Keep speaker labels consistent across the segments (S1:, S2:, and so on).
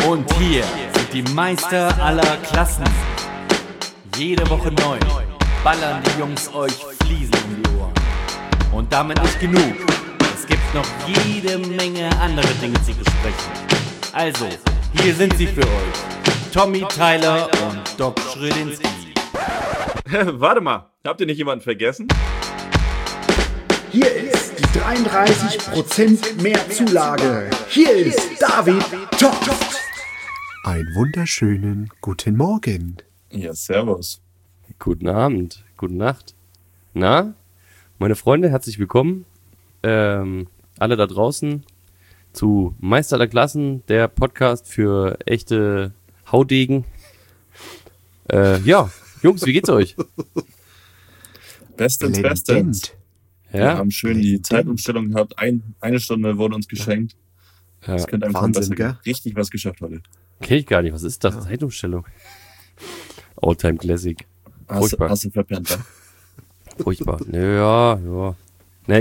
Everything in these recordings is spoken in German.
S1: Und hier sind die Meister aller Klassen. Jede Woche neu ballern die Jungs euch Fliesen um die Ohren. Und damit nicht genug. Es gibt noch jede Menge andere Dinge zu besprechen. Also, hier sind sie für euch. Tommy Tyler und Doc Schrödinski.
S2: Warte mal, habt ihr nicht jemanden vergessen?
S3: Hier ist die 33% mehr Zulage. Hier ist David Toft.
S4: Einen wunderschönen guten Morgen.
S2: Ja, servus.
S5: Guten Abend, gute Nacht. Na, meine Freunde, herzlich willkommen. Alle da draußen zu Meister der Klassen, der Podcast für echte Haudegen. Ja, Jungs, wie geht's euch?
S2: Bestens, bestens.
S5: Ja?
S2: Wir haben schön die Zeitumstellung gehabt. Eine Stunde wurde uns geschenkt.
S5: Ja.
S2: Das könnte einfach
S4: Wahnsinn,
S2: besser
S4: gell?
S2: richtig was geschafft heute.
S5: Kenn ich gar nicht. Was ist das? Zeitumstellung. Alltime Classic. Furchtbar.
S2: Hast du verpennt, ne?
S5: Furchtbar. Ja. Ne,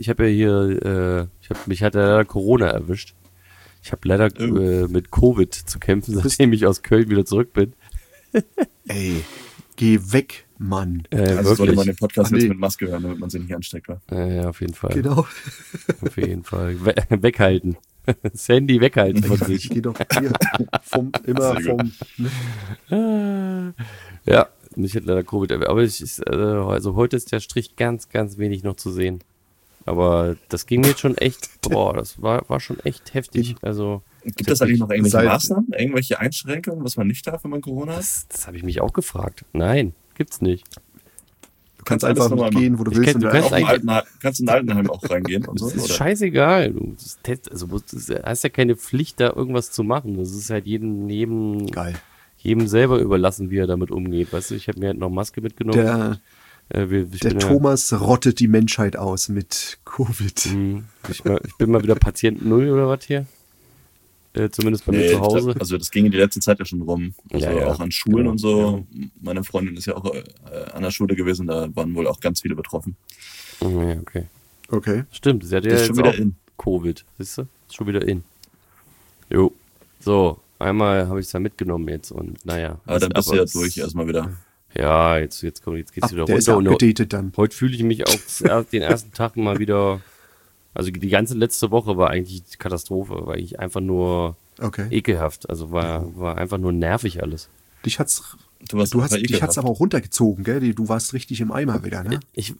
S5: mich hat leider Corona erwischt. Ich habe leider mit Covid zu kämpfen, seitdem ich aus Köln wieder zurück bin.
S4: Ey, geh weg, Mann.
S2: Also sollte man den Podcast
S4: Ach, nee.
S2: jetzt mit Maske hören, damit man sich nicht ansteckt. Wa?
S5: Ja, auf jeden Fall.
S4: Genau.
S5: Auf jeden Fall. Weghalten. Das Handy weghalten von sich.
S4: Ich geh doch hier
S5: Ja, mich hat leider Covid erwischt. Aber also heute ist der Strich ganz, ganz wenig noch zu sehen. Aber das ging mir jetzt schon echt, das war schon echt heftig. Also
S2: Gibt es eigentlich noch irgendwelche
S4: Seit-
S2: Maßnahmen, irgendwelche Einschränkungen, was man nicht darf, wenn man Corona hat?
S5: das habe ich mich auch gefragt. Nein, gibt's nicht.
S4: Du kannst
S2: Alles
S4: einfach
S2: normal
S4: nicht gehen, wo du
S5: Ich
S4: willst.
S5: kenn- du
S4: und
S5: kannst
S4: dann-
S5: eigentlich-
S2: Kannst in Altenheim auch reingehen und so?
S5: Das ist
S2: Oder?
S5: scheißegal. Du hast ja keine Pflicht, da irgendwas zu machen. Das ist halt jedem
S4: Geil.
S5: selber überlassen, wie er damit umgeht. Weißt du, ich habe mir halt noch Maske mitgenommen.
S4: Der
S5: Ich bin
S4: Thomas rottet die Menschheit aus mit Covid.
S5: ich bin mal wieder Patient Null oder was hier. Zumindest bei mir zu Hause.
S2: Also das ging in die letzte Zeit ja schon rum. Also
S5: Ja,
S2: auch an Schulen
S5: genau.
S2: und so. Meine Freundin ist ja auch an der Schule gewesen, da waren wohl auch ganz viele betroffen.
S5: Ja, okay.
S4: Okay.
S5: Stimmt, sie hat ja
S2: Das ist
S5: jetzt
S2: schon wieder
S5: auch
S2: in.
S5: Covid, siehst du? Ist schon wieder in. Jo. So, einmal habe ich es ja mitgenommen jetzt und naja.
S2: Aber dann bist du ja
S5: es-
S2: durch erstmal wieder.
S5: Ja, jetzt geht's wieder
S4: Der ist ja
S5: runter.
S4: abgedatet dann.
S5: Heute fühle ich mich auch den ersten Tag mal wieder. Also die ganze letzte Woche war eigentlich Katastrophe, war eigentlich einfach nur
S4: Okay.
S5: ekelhaft. Also war einfach nur nervig alles.
S4: Dich hat's
S2: einfach
S4: dich hat's aber auch runtergezogen, gell? Du warst richtig im Eimer wieder, ne?
S5: Ich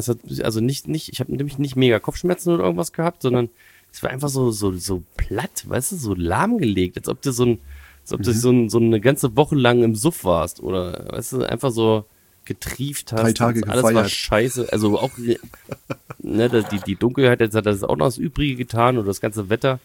S5: habe nämlich nicht mega Kopfschmerzen oder irgendwas gehabt, sondern es war einfach so platt, weißt du, so lahmgelegt, als ob du so eine ganze Woche lang im Suff warst oder, weißt du, einfach so getrieft hast.
S4: 3 Tage
S5: alles war
S4: gefeiert.
S5: scheiße, also auch ne, die Dunkelheit, jetzt hat das auch noch das Übrige getan oder das ganze Wetter.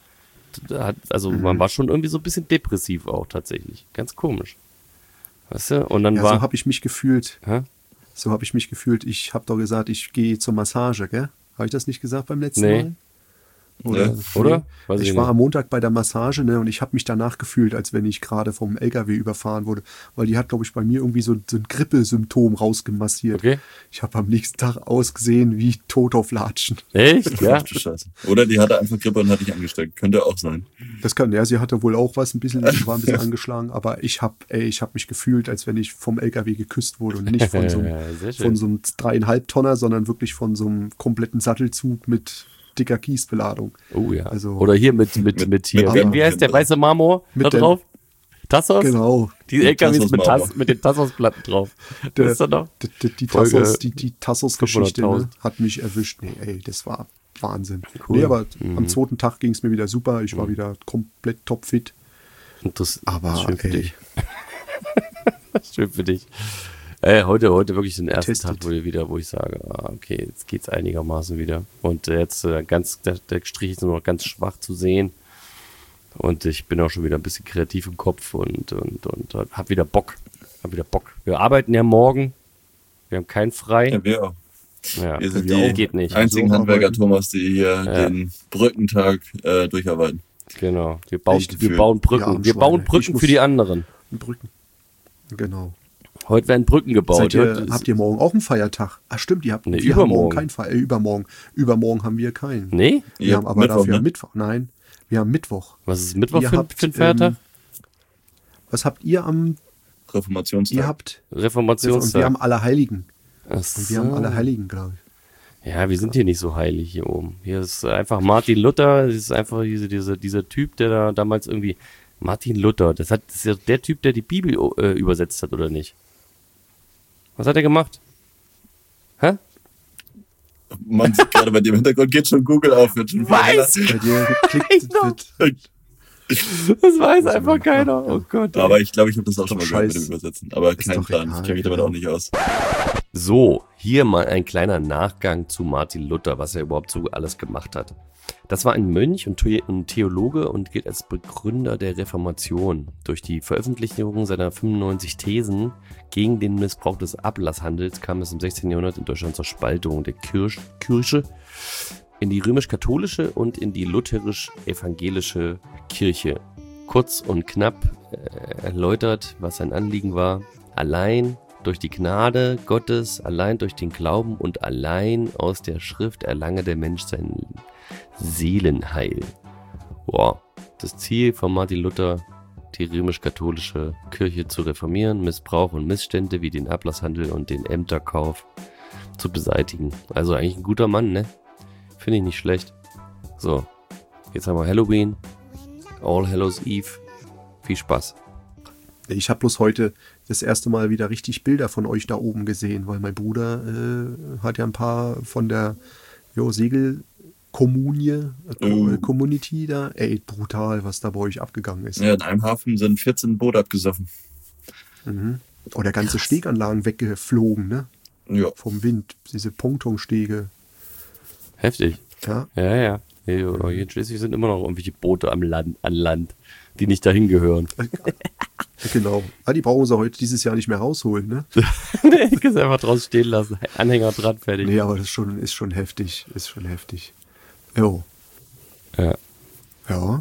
S5: Man war schon irgendwie so ein bisschen depressiv auch tatsächlich, ganz komisch. Weißt du, und dann
S4: Ja,
S5: war...
S4: so habe ich mich gefühlt.
S5: Hä?
S4: So habe ich mich gefühlt. Ich habe doch gesagt, ich gehe zur Massage, gell? Habe ich das nicht gesagt beim letzten
S5: Nee.
S4: Mal?
S2: Ja.
S5: Oder? Weiß
S4: Ich
S5: nicht.
S4: war am Montag bei der Massage, ne, und ich habe mich danach gefühlt, als wenn ich gerade vom LKW überfahren wurde, weil die hat, glaube ich, bei mir irgendwie so ein Grippesymptom rausgemassiert.
S5: Okay.
S4: Ich habe am nächsten Tag ausgesehen wie tot auf Latschen.
S5: Echt? Ja.
S2: Ach du Scheiße. Oder die hatte einfach Grippe und hat dich angesteckt. Könnte auch sein.
S4: Das kann, ja, sie hatte wohl auch was, war ein bisschen angeschlagen, aber ich hab mich gefühlt, als wenn ich vom LKW geküsst wurde und nicht von so einem,
S5: Sehr schön.
S4: von so einem 3,5 Tonner, sondern wirklich von so einem kompletten Sattelzug mit dicker Kiesbeladung.
S5: Oh ja.
S4: Also-
S5: Oder hier mit hier.
S4: mit
S5: Wie heißt der weiße Marmor
S4: Mit
S5: da
S4: dem-
S5: drauf? Tassos?
S4: Genau.
S5: Die LKWs
S2: Tassos-Marmor.
S5: mit den Tassos-Platten drauf. Das ist doch noch.
S4: Die
S5: Folge
S4: Tassos-Geschichte,
S5: 500.000.
S4: ne, hat mich erwischt. Nee, ey, das war Wahnsinn.
S5: Cool.
S4: Nee, aber am zweiten Tag ging es mir wieder super. Ich war wieder komplett topfit.
S5: Und das
S4: Aber,
S5: ist schön für
S4: ey.
S5: dich. Schön für dich. Heute wirklich den ersten
S4: Getestet.
S5: Tag, wo ich sage, okay, jetzt geht's einigermaßen wieder. Und jetzt der Strich ist nur noch ganz schwach zu sehen. Und ich bin auch schon wieder ein bisschen kreativ im Kopf und hab wieder Bock. Wir arbeiten ja morgen. Wir haben keinen frei.
S2: Ja, wir auch.
S5: Ja,
S2: Wir sind
S4: wir
S2: die
S4: auch.
S5: geht nicht.
S2: einzigen
S4: So
S2: Handwerker,
S4: arbeiten.
S2: Thomas, die hier den Brückentag durcharbeiten.
S5: Genau. Wir bauen
S4: Echt?
S5: Brücken.
S4: Ja,
S5: Wir bauen
S4: Schweine.
S5: Brücken
S4: Ich muss-
S5: für die anderen.
S4: Brücken. Genau.
S5: Heute werden Brücken gebaut.
S4: Habt ihr morgen auch einen Feiertag? Ah, stimmt, wir
S5: Nee,
S4: haben
S5: übermorgen.
S4: morgen keinen Feiertag. Übermorgen. Übermorgen haben wir keinen.
S5: Nee?
S4: Wir
S2: Ihr
S4: haben
S2: habt
S4: aber
S2: Mittwoch,
S4: dafür
S2: ne?
S4: Mittwoch. Nein, wir haben Mittwoch.
S5: Was ist Mittwoch
S4: Ihr
S5: für
S4: habt,
S5: ein Feiertag?
S4: Was habt ihr am...
S2: Reformationstag.
S4: Ihr habt... Und
S5: Reformationstag.
S4: wir haben Allerheiligen.
S5: Ach
S4: Und wir haben
S5: so.
S4: Allerheiligen, glaube ich.
S5: Ja, wir sind hier nicht so heilig hier oben. Hier ist einfach Martin Luther, das ist einfach dieser Typ, der da damals irgendwie... Martin Luther, das ist ja der Typ, der die Bibel übersetzt hat, oder nicht? Was hat er gemacht? Hä?
S2: Man sieht gerade bei dem Hintergrund, geht schon Google auf. Wird schon
S5: Weiß
S4: Bei dir geklickt wird.
S5: Das weiß einfach keiner. Oh Gott.
S2: Aber ich glaube, ich habe das auch schon mal gehört
S4: Scheiß.
S2: mit dem Übersetzen. Aber
S4: Ist
S2: kein
S4: doch
S2: Plan.
S4: egal,
S2: Ich kenne mich damit
S4: genau.
S2: auch nicht aus.
S5: So, hier mal ein kleiner Nachgang zu Martin Luther, was er überhaupt so alles gemacht hat. Das war ein Mönch und Theologe und gilt als Begründer der Reformation. Durch die Veröffentlichung seiner 95 Thesen gegen den Missbrauch des Ablasshandels kam es im 16. Jahrhundert in Deutschland zur Spaltung der Kirche in die römisch-katholische und in die lutherisch-evangelische Kirche. Kurz und knapp erläutert, was sein Anliegen war. Allein durch die Gnade Gottes, allein durch den Glauben und allein aus der Schrift erlange der Mensch sein Seelenheil. Wow. Das Ziel von Martin Luther, die römisch-katholische Kirche zu reformieren, Missbrauch und Missstände wie den Ablasshandel und den Ämterkauf zu beseitigen. Also eigentlich ein guter Mann, ne? Finde ich nicht schlecht. So, jetzt haben wir Halloween, All Hallows Eve. Viel Spaß.
S4: Ich habe bloß heute das erste Mal wieder richtig Bilder von euch da oben gesehen, weil mein Bruder hat ja ein paar von der Community da. Ey, brutal, was da bei euch abgegangen ist.
S2: Ja, in einem Hafen sind 14 Boote abgesoffen.
S4: Oder ganze Steganlagen weggeflogen, ne?
S2: Ja.
S4: Vom Wind. Diese Pontonstege.
S5: Heftig.
S4: Ja.
S5: Ja. Hier in Schleswig sind immer noch irgendwelche Boote an Land, die nicht dahin gehören.
S4: Genau. Die brauchen sie heute dieses Jahr nicht mehr rausholen, ne?
S5: Nee, ich kann es einfach draußen stehen lassen. Anhänger dran, fertig.
S4: Nee, aber das ist schon heftig. Ist schon heftig. Jo.
S5: Ja.
S4: Ja.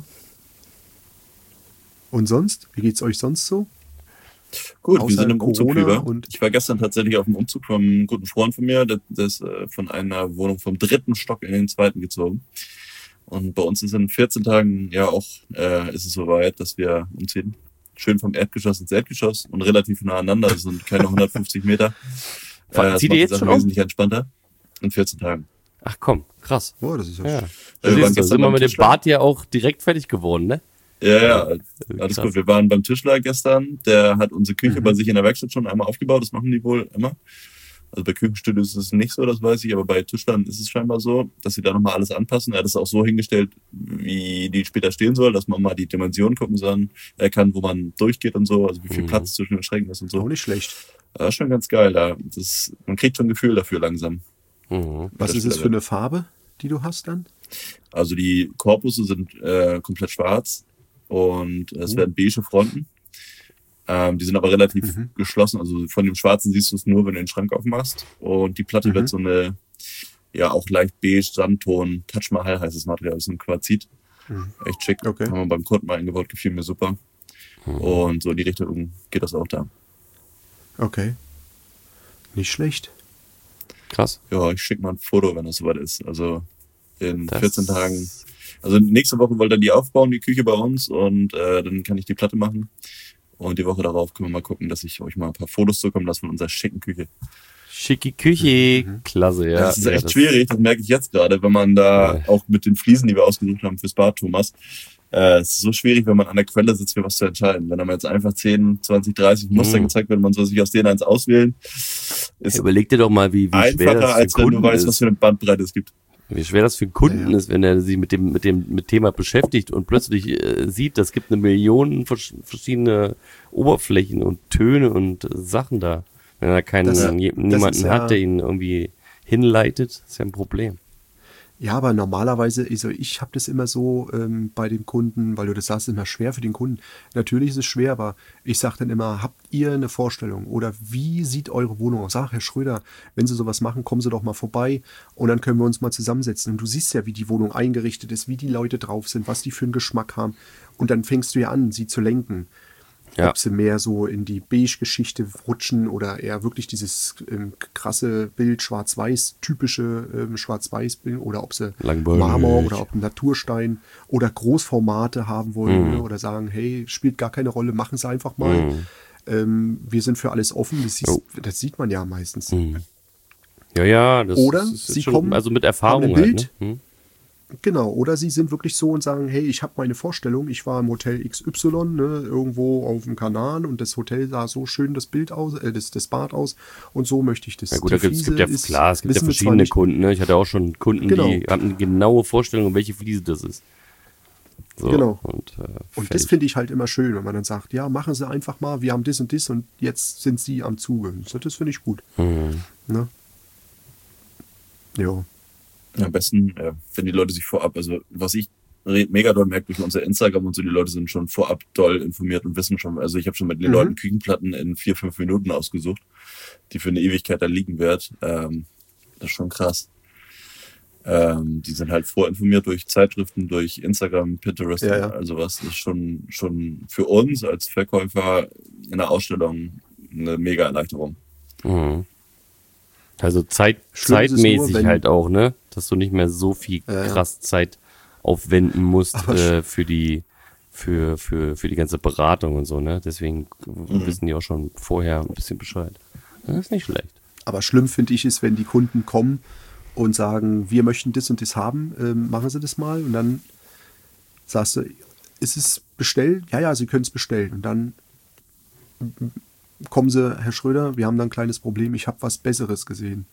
S4: Und sonst? Wie geht's euch sonst so?
S2: Gut, wir
S4: Außer
S2: sind im Umzug
S4: Corona
S2: über.
S4: und-
S2: Ich war gestern tatsächlich auf dem Umzug vom einem guten Freund von mir. Der ist von einer Wohnung vom 3. Stock in den 2. gezogen. Und bei uns ist in 14 Tagen ja auch ist es soweit, dass wir umziehen. Schön vom Erdgeschoss ins Erdgeschoss und relativ nah aneinander. Das sind keine 150 Meter. Das
S5: Zieht
S2: macht
S5: ihr jetzt
S2: die Sache
S5: schon um?
S2: wesentlich entspannter. In 14 Tagen.
S5: Ach komm, krass.
S4: Oh, das ist ja,
S5: Ja.
S2: wir
S5: Da
S2: waren
S5: siehst du,
S2: gestern
S5: sind wir
S2: beim
S5: mit dem
S2: Tischler.
S5: Bad ja auch direkt fertig geworden, ne?
S2: Ja, alles
S5: Krass.
S2: gut. Wir waren beim Tischler gestern. Der hat unsere Küche bei sich in der Werkstatt schon einmal aufgebaut. Das machen die wohl immer. Also bei Küchenstudios ist es nicht so, das weiß ich. Aber bei Tischlern ist es scheinbar so, dass sie da nochmal alles anpassen. Er hat es auch so hingestellt, wie die später stehen soll, dass man mal die Dimensionen gucken kann, wo man durchgeht und so. Also wie viel Platz zwischen den Schränken ist und
S4: auch
S2: so.
S4: nicht schlecht.
S2: Das ist schon ganz geil. Man kriegt schon ein Gefühl dafür langsam.
S5: Mhm.
S4: Was ist es für eine Farbe, die du hast dann?
S2: Also die Korpusse sind komplett schwarz und es werden beige Fronten. Die sind aber relativ geschlossen. Also von dem Schwarzen siehst du es nur, wenn du den Schrank aufmachst. Und die Platte wird so eine, ja auch leicht beige, Sandton, Taj Mahal heißt das Material, das ist ein Quarzit. Echt schick.
S4: Okay.
S2: Haben wir beim Kunden mal eingebaut, gefiel mir super. Und so in die Richtung geht das auch da.
S4: Okay. Nicht schlecht.
S5: Krass.
S2: Ja, ich schicke mal ein Foto, wenn das soweit ist. Also in
S5: Das-
S2: 14 Tagen. Also nächste Woche wollte er die aufbauen, die Küche bei uns. Und dann kann ich die Platte machen. Und die Woche darauf können wir mal gucken, dass ich euch mal ein paar Fotos zukommen lasse von unserer schicken Küche.
S5: Schicke Küche. Klasse, ja.
S2: Das ist echt
S5: das-
S2: schwierig, das merke ich jetzt gerade, wenn man da auch mit den Fliesen, die wir ausgesucht haben fürs Bad, Thomas, es ist so schwierig, wenn man an der Quelle sitzt, für was zu entscheiden. Wenn einem jetzt einfach 10, 20, 30 Muster gezeigt werden, man soll sich aus denen eins auswählen, ist
S5: Überleg dir doch mal, wie schwer
S2: einfacher,
S5: das für
S2: als wenn
S5: Kunden
S2: du weißt, was
S5: ist.
S2: für eine Bandbreite es gibt.
S5: Wie schwer das für einen Kunden
S4: Ja.
S5: ist, wenn er sich mit dem Thema beschäftigt und plötzlich sieht, es gibt eine Million verschiedene Oberflächen und Töne und Sachen da. Wenn er niemanden
S4: ist ja-
S5: hat, der ihn irgendwie hinleitet, ist ja ein Problem.
S4: Ja, aber normalerweise, also ich habe das immer so bei den Kunden, weil du das sagst, ist immer schwer für den Kunden. Natürlich ist es schwer, aber ich sage dann immer, habt ihr eine Vorstellung oder wie sieht eure Wohnung aus? Sag, Herr Schröder, wenn Sie sowas machen, kommen Sie doch mal vorbei und dann können wir uns mal zusammensetzen. Und du siehst ja, wie die Wohnung eingerichtet ist, wie die Leute drauf sind, was die für einen Geschmack haben. Und dann fängst du ja an, sie zu lenken.
S5: Ja.
S4: Ob sie mehr so in die Beige-Geschichte rutschen oder eher wirklich dieses krasse Bild, schwarz-weiß, typische Schwarz-Weiß-Bild oder ob sie
S5: Langweilig.
S4: Marmor oder ob Naturstein oder Großformate haben wollen ne? Oder sagen, hey, spielt gar keine Rolle, machen sie einfach mal. Wir sind für alles offen, das sieht man ja meistens.
S5: Ja, das
S4: Oder
S5: ist
S4: sie
S5: schon,
S4: kommen,
S5: also mit
S4: haben
S5: Erfahrung
S4: ein
S5: halt,
S4: Bild.
S5: ne?
S4: Genau, oder sie sind wirklich so und sagen, hey, ich habe meine Vorstellung, ich war im Hotel XY, ne, irgendwo auf dem Kanal und das Hotel sah so schön das Bild aus, das Bad aus und so möchte ich das.
S5: Ja gut,
S4: Die
S5: es gibt
S4: Fliese
S5: ja,
S4: ist-
S5: klar, es gibt ja
S4: wissen wir zwar
S5: verschiedene
S4: nicht-
S5: Kunden, ne? Ich hatte auch schon Kunden,
S4: Genau.
S5: die hatten eine genaue Vorstellung, um welche Fliese das ist. So,
S4: Genau.
S5: Und
S4: Und das
S5: fertig.
S4: finde ich halt immer schön, wenn man dann sagt, ja, machen Sie einfach mal, wir haben das und jetzt sind Sie am Zuge. So, das finde ich gut. Ne? Ja.
S2: Am besten, wenn die Leute sich vorab, also was ich mega doll merke durch unser Instagram und so, die Leute sind schon vorab doll informiert und wissen schon, also ich habe schon mit den Leuten Küchenplatten in 4-5 Minuten ausgesucht, die für eine Ewigkeit da liegen wird. Das ist schon krass. Die sind halt vorinformiert durch Zeitschriften, durch Instagram, Pinterest,
S4: Ja.
S2: also was ist schon für uns als Verkäufer in der Ausstellung eine mega Erleichterung.
S5: Also
S4: Schlimm ist es nur,
S5: zeitmäßig
S4: wenn-
S5: halt auch, ne? Dass du nicht mehr so viel krass Zeit aufwenden musst für die ganze Beratung und so, ne? Deswegen wissen die auch schon vorher ein bisschen Bescheid. Das ist nicht schlecht.
S4: Aber schlimm finde ich es, wenn die Kunden kommen und sagen, wir möchten das und das haben, machen Sie das mal. Und dann sagst du, ist es bestellt? Ja, Sie können es bestellen. Und dann kommen Sie, Herr Schröder, wir haben da ein kleines Problem, ich habe was Besseres gesehen.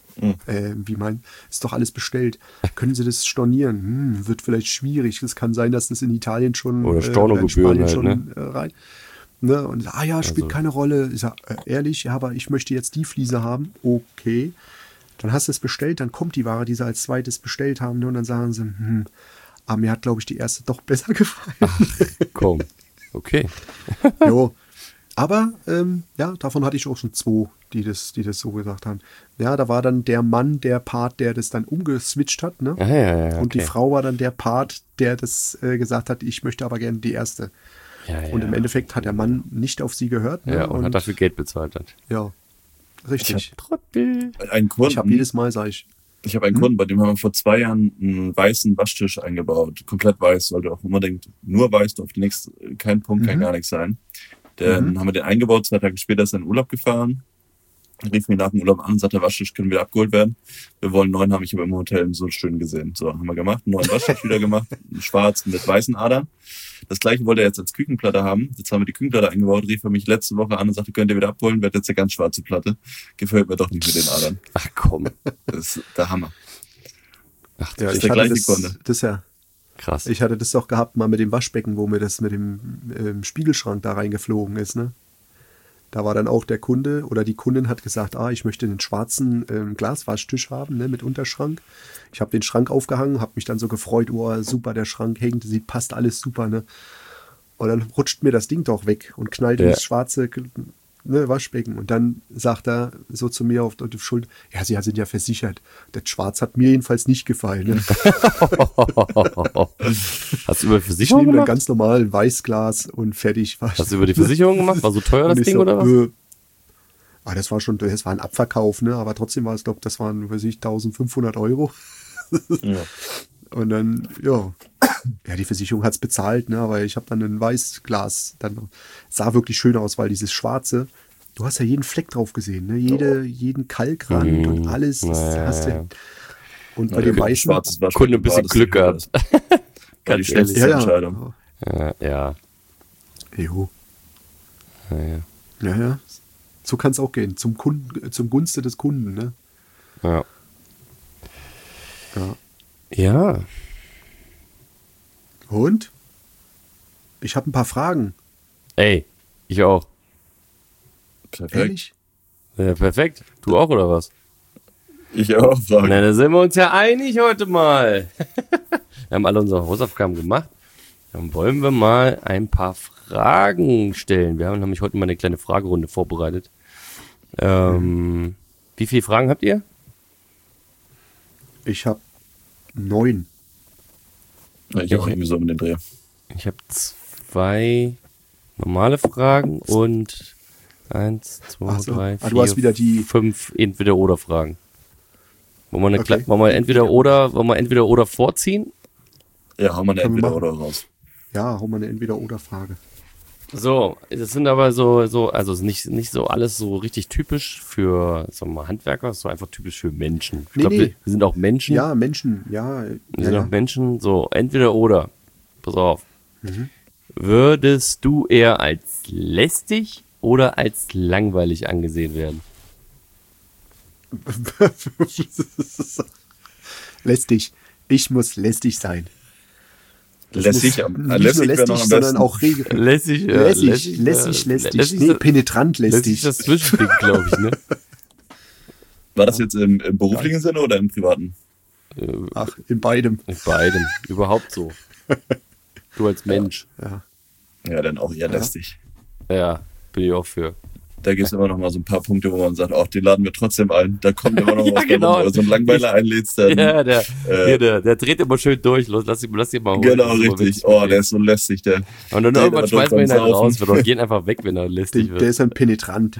S4: Ist doch alles bestellt. Können Sie das stornieren? Wird vielleicht schwierig. Es kann sein, dass das in Italien schon
S5: Oder Stornogebühren
S4: in Spanien
S5: halt,
S4: schon rein. Ne? Und spielt
S5: Also-
S4: keine Rolle. Ich sag, ehrlich, ja, aber ich möchte jetzt die Fliese haben. Okay. Dann hast du es bestellt, dann kommt die Ware, die sie als zweites bestellt haben, ne? Und dann sagen sie, mir hat, glaube ich, die erste doch besser gefallen.
S5: Komm. Okay.
S4: Jo. Aber davon hatte ich auch schon 2, die das so gesagt haben. Ja, da war dann der Mann der Part, der das dann umgeswitcht hat, ne?
S5: Ja,
S4: Und die
S5: okay.
S4: Frau war dann der Part, der das gesagt hat, ich möchte aber gerne die erste.
S5: Ja,
S4: Und im Endeffekt hat der Mann nicht auf sie gehört. Ne?
S5: Ja, und hat dafür Geld bezahlt hat.
S4: Ja, richtig.
S5: Trottel.
S2: Einen Kunden,
S4: Ich habe jedes Mal, sage ich,
S2: Ich habe einen Kunden, bei dem haben wir vor 2 Jahren einen weißen Waschtisch eingebaut. Komplett weiß, sollte auch unbedingt nur weiß, durfte nichts, kein Punkt, kann gar nichts sein. Dann haben wir den eingebaut, 2 Tage später ist er in den Urlaub gefahren. Rief mich nach dem Urlaub an und sagte, der Waschtisch können wieder abgeholt werden. Wir wollen einen neuen haben, ich habe im Hotel so schön gesehen. So, haben wir gemacht, einen neuen Waschtisch wieder gemacht, schwarz mit weißen Adern. Das gleiche wollte er jetzt als Küchenplatte haben. Jetzt haben wir die Küchenplatte eingebaut, rief er mich letzte Woche an und sagte, könnt ihr wieder abholen, wird jetzt eine ganz schwarze Platte. Gefällt mir doch nicht mit den Adern.
S5: Ach komm.
S2: Das ist der Hammer.
S5: Ach,
S4: ja,
S2: ist
S4: ich
S2: der
S4: hatte
S2: gleiche Kunde.
S4: das ja.
S5: krass.
S4: Ich hatte das doch gehabt mal mit dem Waschbecken, wo mir das mit dem Spiegelschrank da reingeflogen ist, ne? Da war dann auch der Kunde oder die Kundin hat gesagt, ich möchte einen schwarzen Glaswaschtisch haben, ne, mit Unterschrank. Ich habe den Schrank aufgehangen, habe mich dann so gefreut, super, der Schrank hängt, passt alles super, ne? Und dann rutscht mir das Ding doch weg und knallt
S5: Ja.
S4: ins schwarze Waschbecken. Und dann sagt er so zu mir auf die Schulter, ja, Sie sind ja versichert. Das Schwarz hat mir jedenfalls nicht gefallen. Ne?
S5: Hast du über
S4: Ich
S5: Versicherung
S4: nehme dann
S5: gemacht?
S4: ganz normal Weißglas und fertig.
S5: Hast du über die Versicherung gemacht? War so teuer das
S4: Und ich
S5: Ding
S4: so,
S5: oder was?
S4: Das war ein Abverkauf, ne? Aber trotzdem war es, glaube ich, das waren, 1.500 Euro.
S2: Ja.
S4: Und dann, die Versicherung hat es bezahlt, ne? Aber ich habe dann ein Weißglas, dann sah wirklich schön aus, weil dieses Schwarze, du hast ja jeden Fleck drauf gesehen, ne? Jeden Kalkrand und alles, das hast du. Und bei dem Weißen,
S2: Schwarzes Waschbecken
S5: Kunde ein bisschen
S2: war das
S5: Glück
S2: nicht
S5: gehabt.
S2: War die
S5: Ganz
S2: schlechteste
S5: ehrlich.
S2: Entscheidung.
S5: Ja.
S4: Jo.
S5: Ja.
S4: Ja. So kann es auch gehen, zum Gunste des Kunden, ne?
S5: Ja.
S4: Ja.
S5: Ja.
S4: Und? Ich habe ein paar Fragen.
S5: Ey, ich auch.
S2: Perfekt.
S4: Ehrlich?
S5: Ja, perfekt. Du auch oder was?
S2: Ich auch, Frage.
S5: Na, da sind wir uns ja einig heute mal. Wir haben alle unsere Hausaufgaben gemacht. Dann wollen wir mal ein paar Fragen stellen. Wir haben nämlich heute mal eine kleine Fragerunde vorbereitet. Wie viele Fragen habt ihr?
S4: Ich habe 9.
S2: Ja, ich auch irgendwie so mit den Dreh.
S5: Ich habe 2 Normale Fragen und 1, 2,
S4: Ach so.
S5: 3, 4,
S4: Du hast wieder die
S5: 5 Entweder-Oder-Fragen. Wollen wir,
S4: Okay.
S5: wollen wir entweder oder vorziehen?
S2: Ja, haben wir eine
S4: Können wir
S2: Entweder oder raus.
S4: Ja, hau mal eine Entweder-Oder-Frage.
S5: So, das sind aber so, also nicht so alles so richtig typisch für, sagen wir mal, Handwerker, so einfach typisch für Menschen. Ich
S4: Nee,
S5: glaube,
S4: nee.
S5: wir sind auch Menschen.
S4: Ja, Menschen, ja.
S5: Wir sind auch Menschen. So, entweder oder. Pass auf.
S4: Mhm.
S5: Würdest du eher als lästig oder als langweilig angesehen werden?
S4: Lästig. Ich muss lästig sein. Das
S2: Lässig,
S4: muss
S2: am-
S4: nicht
S2: lässig
S4: nur
S2: wäre
S4: lästig,
S2: noch am
S4: sondern
S2: besten.
S4: auch regel.
S5: Lässig,
S4: Lässig. Nee, penetrant
S5: lässig
S4: lästig.
S5: ist das Zwischending, glaube ich, ne?
S2: War das jetzt im beruflichen Sinne oder im privaten?
S4: Ach, in beidem.
S5: In beidem. Überhaupt so. Du als Mensch.
S2: Ja, dann auch eher lästig.
S5: Ja, bin ich auch für.
S2: Da gibt es immer noch mal so ein paar Punkte, wo man sagt, ach, den laden wir trotzdem ein. Da kommt immer noch
S5: Ja,
S2: was
S5: genau.
S2: Wenn du so einen Langweiler einlädst, dann...
S5: Ja, der dreht immer schön durch. Lass ihn mal holen.
S2: Genau,
S5: Das ist immer
S2: richtig.
S5: witzig.
S2: Oh, der ist so lästig, der.
S5: Und dann
S2: der
S5: irgendwann
S2: aber
S5: schmeißen wir ihn
S2: beim
S5: halt raus.
S2: Saufen.
S5: Wir gehen einfach weg, wenn er lästig
S4: Der
S5: wird.
S4: ist ein penetrant.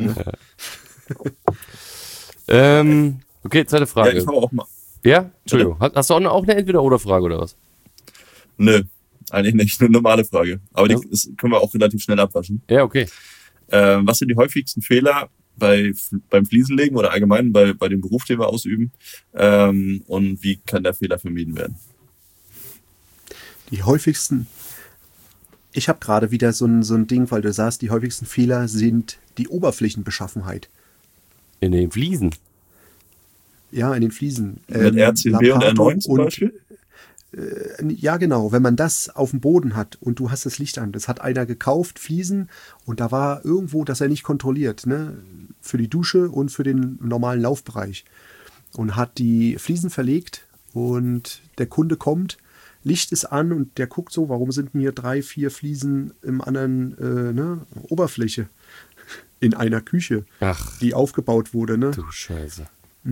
S5: Okay, zweite
S2: Ja,
S5: Frage.
S2: ich habe auch mal...
S5: Ja? Entschuldigung. Hast du auch eine Entweder-Oder-Frage oder was?
S2: Nö, eigentlich nicht. Eine normale Frage. Aber
S5: Ja.
S2: das können wir auch relativ schnell abwaschen.
S5: Ja, okay.
S2: Was sind die häufigsten Fehler beim Fliesenlegen oder allgemein bei dem Beruf, den wir ausüben? Und wie kann der Fehler vermieden werden?
S4: Die häufigsten. Ich habe gerade wieder so ein Ding, weil du sagst, die häufigsten Fehler sind die Oberflächenbeschaffenheit.
S5: In den Fliesen.
S4: Ja, in den Fliesen.
S2: Mit RCB und
S4: Lapato
S2: R9 zum Beispiel?
S4: Ja, genau. Wenn man das auf dem Boden hat und du hast das Licht an, das hat einer gekauft, Fliesen, und da war irgendwo, dass er nicht kontrolliert, ne? Für die Dusche und für den normalen Laufbereich. Und hat die Fliesen verlegt und der Kunde kommt, Licht ist an und der guckt so, warum sind denn hier 3, 4 Fliesen im anderen Oberfläche in einer Küche,
S5: Ach,
S4: die aufgebaut wurde, ne?
S5: du Scheiße.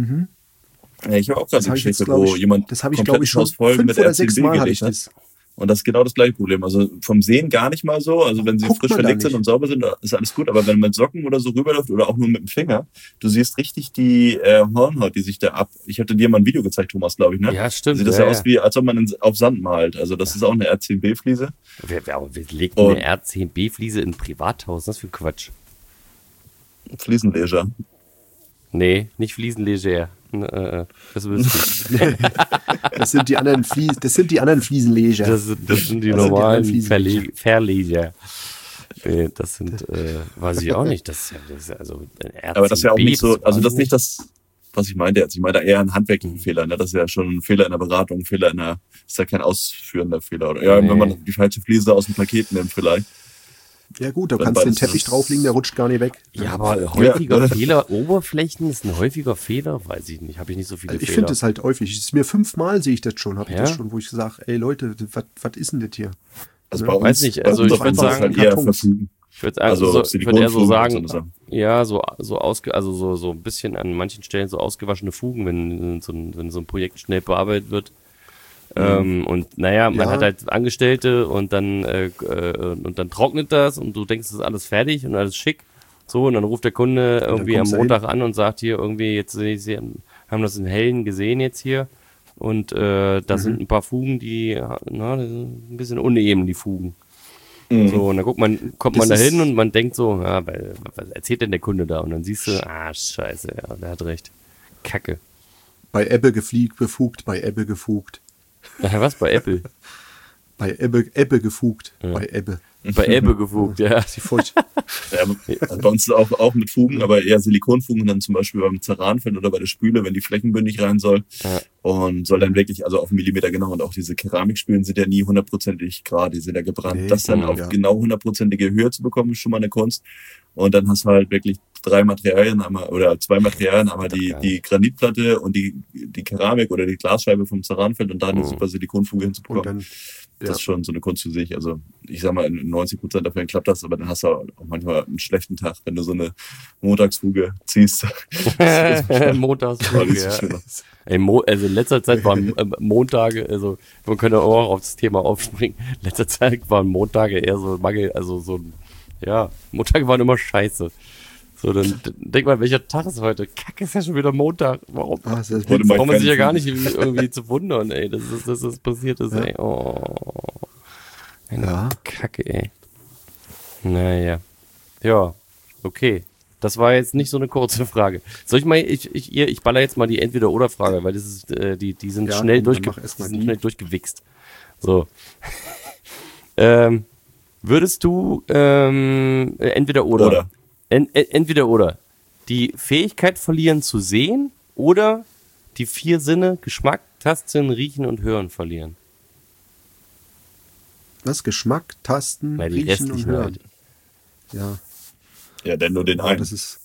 S2: Ja, ich habe auch gerade
S4: Das
S2: eine
S4: habe ich jetzt,
S2: Geschichte,
S4: glaube
S2: wo
S4: ich,
S2: jemand
S4: das habe ich,
S2: komplett
S4: glaube ich, schon
S2: Haus voll
S4: 5
S2: mit
S4: oder 6
S2: RCB
S4: Mal habe
S2: gelegt
S4: ich
S2: hat.
S4: das.
S2: Und das ist genau das gleiche Problem. Also vom Sehen gar nicht mal so. Also wenn sie
S4: Guckt
S2: frisch
S4: man da
S2: verlegt sind
S4: nicht.
S2: und sauber sind, ist alles gut. Aber wenn man mit Socken oder so rüberläuft oder auch nur mit dem Finger, du siehst richtig die Hornhaut, die sich da ab... Ich hatte dir mal ein Video gezeigt, Thomas, glaube ich, ne?
S5: Ja, stimmt.
S2: Sieht das ja aus, wie als ob man auf Sand malt. Also das ist auch eine R10B-Fliese.
S5: Wer legt
S2: Und-
S5: eine R10B-Fliese in ein Privathaus? Das ist für Quatsch.
S2: Fliesenleger.
S5: Nee, nicht Fliesenleger. Das wüsste ich.
S4: Das sind die anderen Fliesenleger.
S5: Das sind die
S4: Das sind die
S5: normalen
S4: anderen Fliesenleger.
S5: Verleger. Nee, das sind, weiß ich auch nicht. Das ist ja also RCB,
S2: Aber das ist ja auch nicht so... Also das ist
S5: weiß
S2: nicht das, was ich meinte jetzt. Ich meine da eher einen handwerklichen Fehler. Ne? Das ist ja schon ein Fehler in der Beratung, ein Fehler in der... Ist ja kein ausführender Fehler. Oder ja,
S5: Nee.
S2: wenn man die falsche Fliese aus dem Paket nimmt vielleicht.
S4: Ja gut, da
S2: Wenn
S4: kannst du den
S2: beides
S4: Teppich
S2: ist-
S4: drauflegen, der rutscht gar nicht weg.
S5: Ja, aber häufiger
S2: Ja.
S5: Fehler, Oberflächen ist ein häufiger Fehler? Weiß ich nicht, habe ich nicht so viele
S4: Ich
S5: Fehler.
S4: finde das halt häufig. Es ist mir 5-mal sehe ich das schon, habe ich
S5: Ja?
S4: das schon, wo ich sage, ey Leute, was ist denn das hier?
S2: Also
S4: Ja,
S2: bei uns,
S5: weiß nicht,
S2: bei
S5: also
S2: uns
S5: ich
S2: auf
S5: würd
S2: jeden Fall ist
S5: sagen,
S2: halt eher
S4: Kartons.
S2: verfügen.
S5: Ich würde
S2: Also
S5: würd eher so
S2: Silikonfugen
S5: sagen,
S2: und so eine Sachen.
S5: ja, so ein bisschen an manchen Stellen so ausgewaschene Fugen, wenn so ein Projekt schnell bearbeitet wird. Und naja, man
S4: Ja.
S5: hat halt Angestellte und dann trocknet das und du denkst, es ist alles fertig und alles schick. So, und dann ruft der Kunde irgendwie am
S4: kommst du
S5: Montag an und sagt hier irgendwie, jetzt Sie haben das in Hellen gesehen jetzt hier. Und da sind ein paar Fugen, die sind ein bisschen uneben, die Fugen. So, und dann kommt man da
S4: Das
S5: hin
S2: ist-
S5: und man denkt so, ja, was erzählt denn der Kunde da? Und dann siehst du, scheiße, ja, der hat recht. Kacke.
S4: Bei Ebbe befugt, bei Ebbe gefugt.
S5: Was, bei Apple?
S4: Bei Ebbe gefugt, bei Ebbe.
S5: Bei Ebbe gefugt, ja.
S4: Die Furcht.
S2: Ja, also bei uns ist auch mit Fugen, aber eher Silikonfugen dann zum Beispiel beim Ceranfeld oder bei der Spüle, wenn die flächenbündig rein soll.
S5: Ja.
S2: Und soll dann wirklich, also auf einen Millimeter genau, und auch diese Keramikspülen sind ja nie 100%ig gerade, die sind ja gebrannt.
S4: Nee,
S2: das dann auf
S4: ja.
S2: genau 100%ige Höhe zu bekommen, ist schon mal eine Kunst. Und dann hast du halt wirklich 2 Materialien, einmal die Granitplatte und die Keramik oder die Glasscheibe vom Ceranfeld und da eine super Silikonfuge
S4: Und
S2: hinzubekommen.
S4: dann,
S2: Das ist schon so eine Kunst für sich. Also ich sag mal, in 90% der Fällen klappt das, aber dann hast du auch manchmal einen schlechten Tag, wenn du so eine Montagsfuge ziehst.
S5: Montagsfuge, ja. Ey, also in letzter Zeit waren Montage, also wir können auch auf das Thema aufspringen. In letzter Zeit waren Montage eher so Mangel, also so ein Ja, Montage waren immer scheiße. So, dann denk mal, welcher Tag ist heute? Kacke, ist ja schon wieder Montag. Warum?
S4: Das ist
S2: Heute
S5: Braucht man
S2: keine
S5: sich ja gar
S2: Flüge.
S5: nicht irgendwie zu wundern, ey, dass das passiert ist, ey. Oh. Eine
S4: Ja.
S5: Kacke, ey. Naja. Ja, okay. Das war jetzt nicht so eine kurze Frage. Soll ich mal, ich baller jetzt mal die Entweder-Oder-Frage, weil das ist, die sind
S4: Ja,
S5: schnell,
S4: komm, dann mach erst mal die.
S5: schnell durchgewichst. So. Würdest du entweder oder. Entweder oder. Die Fähigkeit verlieren zu sehen oder die 4 Sinne, Geschmack, Tasten, Riechen und Hören verlieren.
S4: Was? Geschmack, Tasten,
S5: Weil die
S4: Riechen und
S5: restlichen
S4: Hören.
S5: halt.
S4: Ja,
S2: Ja, denn nur den einen.
S4: das ist.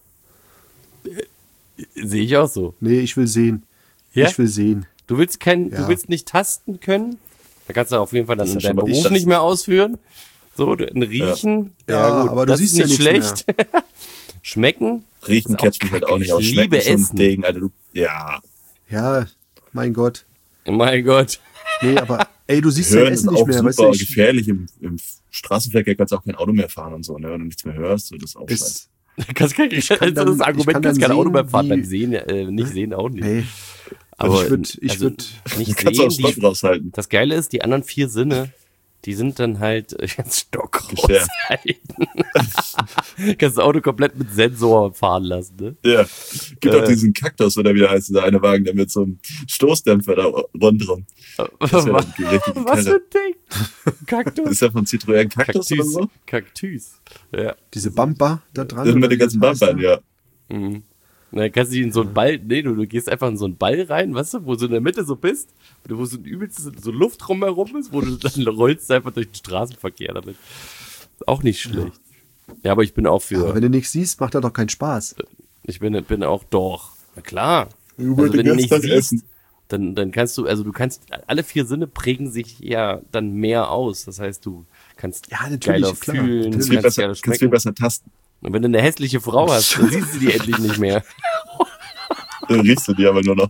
S5: Sehe ich auch so.
S4: Nee, ich will sehen.
S5: Ja?
S4: Ich will sehen.
S5: Du willst du
S4: Ja.
S5: willst nicht tasten können? Da kannst du auf jeden Fall dann
S2: Das ist
S5: deinen
S2: ja schon mal-
S5: Beruf
S2: das-
S5: nicht mehr ausführen. So, ein Riechen.
S4: Ja, aber du
S5: das
S4: siehst
S5: ist
S4: ja
S5: nicht
S4: nichts
S5: schlecht. Schmecken.
S2: Riechen
S5: ist auch
S2: catcht mich halt auch nicht aus.
S5: Ich
S2: Schmecken
S5: liebe
S2: ist schon ein
S5: Essen.
S2: Ding, Alter. Ja,
S4: Ja, mein Gott.
S5: Mein Gott.
S4: Nee, aber ey, du siehst ja
S2: Hören ist
S4: Essen nicht
S2: auch
S4: mehr.
S2: super
S4: Weißt du, ich,
S2: gefährlich. Im Straßenverkehr kannst du auch kein Auto mehr fahren und so, ne? Wenn du nichts mehr hörst, so, das ist auch scheiße.
S4: ist,
S5: Das
S4: kann dann-
S5: das
S4: ich
S5: Argument
S4: kann
S5: kannst
S4: dann
S5: kein Auto mehr
S4: sehen,
S5: fahren.
S4: wie-
S5: Beim Sehen, nicht sehen auch nicht.
S4: nee,
S5: Aber
S4: ich würd-
S5: nicht
S2: Kannst du auch
S5: sehen.
S2: Stoff raushalten.
S5: Das Geile ist, die anderen 4 Sinne, die sind dann halt jetzt Stock
S2: Geschärft.
S5: raushalten. Kannst das Auto komplett mit Sensor fahren lassen, ne?
S2: Ja. Gibt auch diesen Kaktus, oder wie der heißt, dieser eine Wagen, der mit so einem Stoßdämpfer da rundherum. Das ist ja die richtige
S5: Was für
S2: Karre.
S5: ein Ding? Kaktus?
S2: Ist ja von Citroën Kaktus oder so?
S5: Kaktus. Ja.
S4: diese Bumper da dran.
S2: Das sind mit
S4: oder
S2: den
S4: wie
S2: ganzen
S4: das heißt,
S2: Bumpern, ja.
S5: Mhm. Dann kannst du in so einen Ball, nee, du gehst einfach in so einen Ball rein, weißt du, wo du in der Mitte so bist, wo so ein übelstes, so Luft drumherum ist, wo du dann rollst einfach durch den Straßenverkehr damit. Auch nicht schlecht. Ja, aber ich bin auch
S4: Aber
S5: für,
S4: wenn du nichts siehst, macht das doch keinen Spaß.
S5: ich bin auch doch. Na klar.
S2: Du
S5: Also wenn du nicht
S2: gestern
S5: siehst,
S2: essen.
S5: dann kannst du, also du kannst, alle 4 Sinne prägen sich ja dann mehr aus. Das heißt, du kannst
S4: Ja, natürlich,
S5: geiler
S4: klar.
S5: fühlen,
S2: Kannst
S5: du
S2: viel
S5: kannst
S2: besser,
S5: geiler
S2: kannst viel
S5: schmecken.
S2: besser tasten.
S5: Und wenn du eine hässliche Frau hast, dann siehst du die endlich nicht mehr.
S2: Dann riechst du die aber nur noch.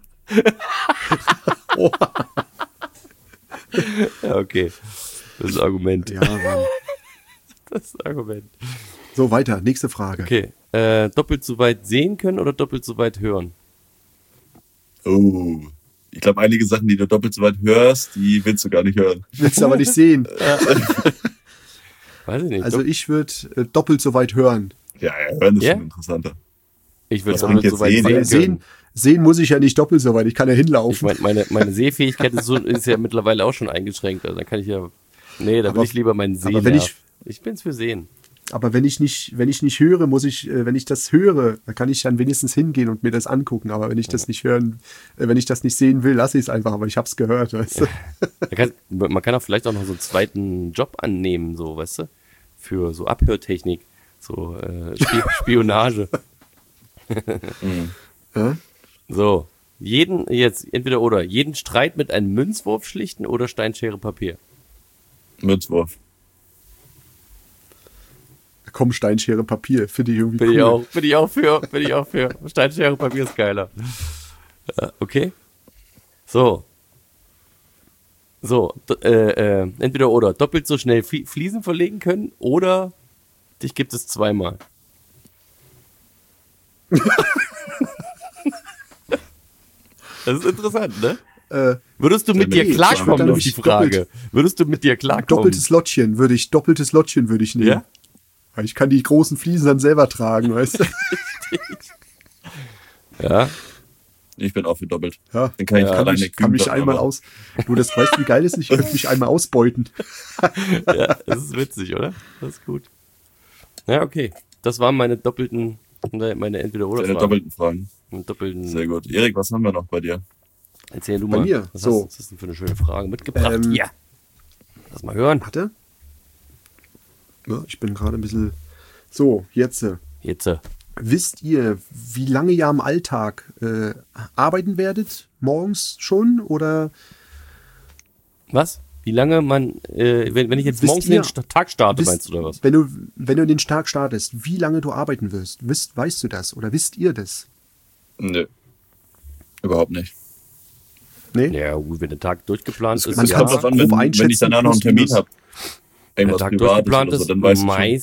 S5: Ja, okay. Das ist ein Argument.
S4: Ja, Mann.
S5: Das ist ein Argument.
S4: So, weiter. Nächste Frage.
S5: Okay. Doppelt so weit sehen können oder doppelt so weit hören?
S2: Oh. Ich glaube, einige Sachen, die du doppelt so weit hörst, die willst du gar nicht hören.
S4: Willst du aber nicht sehen.
S5: Weiß ich nicht.
S4: Also ich würde doppelt so weit hören.
S2: Ja, hören ist
S5: Ja?
S2: schon interessanter.
S5: Ich würde
S2: was
S5: doppelt
S2: bringt
S5: so
S2: jetzt
S5: weit
S2: sehen?
S5: sehen
S4: Weil
S5: können.
S4: sehen muss ich ja nicht doppelt so weit. Ich kann ja
S5: Ich
S4: hinlaufen.
S5: meine Sehfähigkeit ist ja mittlerweile auch schon eingeschränkt. Also dann kann ich ja. Nee, da will
S4: Aber-
S5: ich lieber meinen Sehen.
S4: aber wenn
S5: ich bin's für Sehen.
S4: Aber wenn ich nicht höre, muss ich, wenn ich das höre, dann kann ich dann wenigstens hingehen und mir das angucken. Aber wenn ich das nicht hören, wenn ich das nicht sehen will, lasse ich es einfach. Aber ich hab's gehört, weißt du?
S5: Man kann auch vielleicht auch noch so einen zweiten Job annehmen, so, weißt du? Für so Abhörtechnik, so Spionage.
S4: Ja?
S5: So, jetzt entweder oder, jeden Streit mit einem Münzwurf schlichten oder Steinschere Papier.
S2: Münzwurf.
S4: Komm, Steinschere, Papier. Finde ich irgendwie
S5: Bin
S4: cool.
S5: ich auch für. Steinschere Papier ist geiler. Okay. So, entweder oder, doppelt so schnell Fliesen verlegen können oder dich gibt es zweimal. Das ist interessant, ne? Würdest du mit dir
S2: Nee,
S5: klarkommen
S4: dann
S5: auf die
S4: nicht
S5: Frage? Würdest du mit dir klarkommen?
S4: Doppeltes Lottchen würde ich nehmen.
S5: Ja?
S4: Weil ich kann die großen Fliesen dann selber tragen, weißt du?
S5: Ja.
S2: Ich bin auch für doppelt.
S4: Ja.
S2: Dann kann ich
S5: Ja,
S2: alleine
S4: Kann mich
S2: kühlen,
S4: einmal
S2: aber-
S4: Du, das weißt du, wie geil ist? Ich könnte mich einmal ausbeuten.
S5: Ja, das ist witzig, oder? Das ist gut. Ja, okay. Das waren meine doppelten, meine
S2: Deine
S5: Entweder-Oder-Fragen.
S2: doppelten Fragen.
S5: Mit doppelten.
S2: Sehr gut. Erik, was haben wir noch bei dir?
S5: Erzähl du
S4: Bei
S5: mal.
S4: mir?
S5: Was
S4: So.
S5: hast du denn für eine schöne Frage mitgebracht?
S4: Ähm,
S5: Ja. Lass mal hören.
S4: Warte. Ja, ich bin gerade ein bisschen. So, jetzt.
S5: Jetzt.
S4: Wisst ihr, wie lange ihr am Alltag arbeiten werdet? Morgens schon? Oder
S5: Was? Wie lange man, wenn ich jetzt
S4: Wisst
S5: morgens in
S4: ihr-
S5: den Tag starte,
S4: wisst-
S5: meinst du, oder was?
S4: wenn du den Tag startest, wie lange du arbeiten wirst? Weißt du das? Oder wisst ihr das?
S2: Nö. Überhaupt nicht.
S4: Nee?
S5: Ja, gut, wenn der Tag durchgeplant ist,
S4: man
S2: Es
S5: ja.
S2: kommt
S4: kann's
S2: drauf an,
S4: grob
S2: wenn ich
S4: einschätzen,
S2: danach noch einen
S4: plus,
S2: Termin
S4: minus.
S2: habe.
S5: Wenn der
S2: Irgendwas
S5: Tag
S2: Privates
S5: durchgeplant
S2: oder so,
S5: ist,
S2: dann weißt du schon.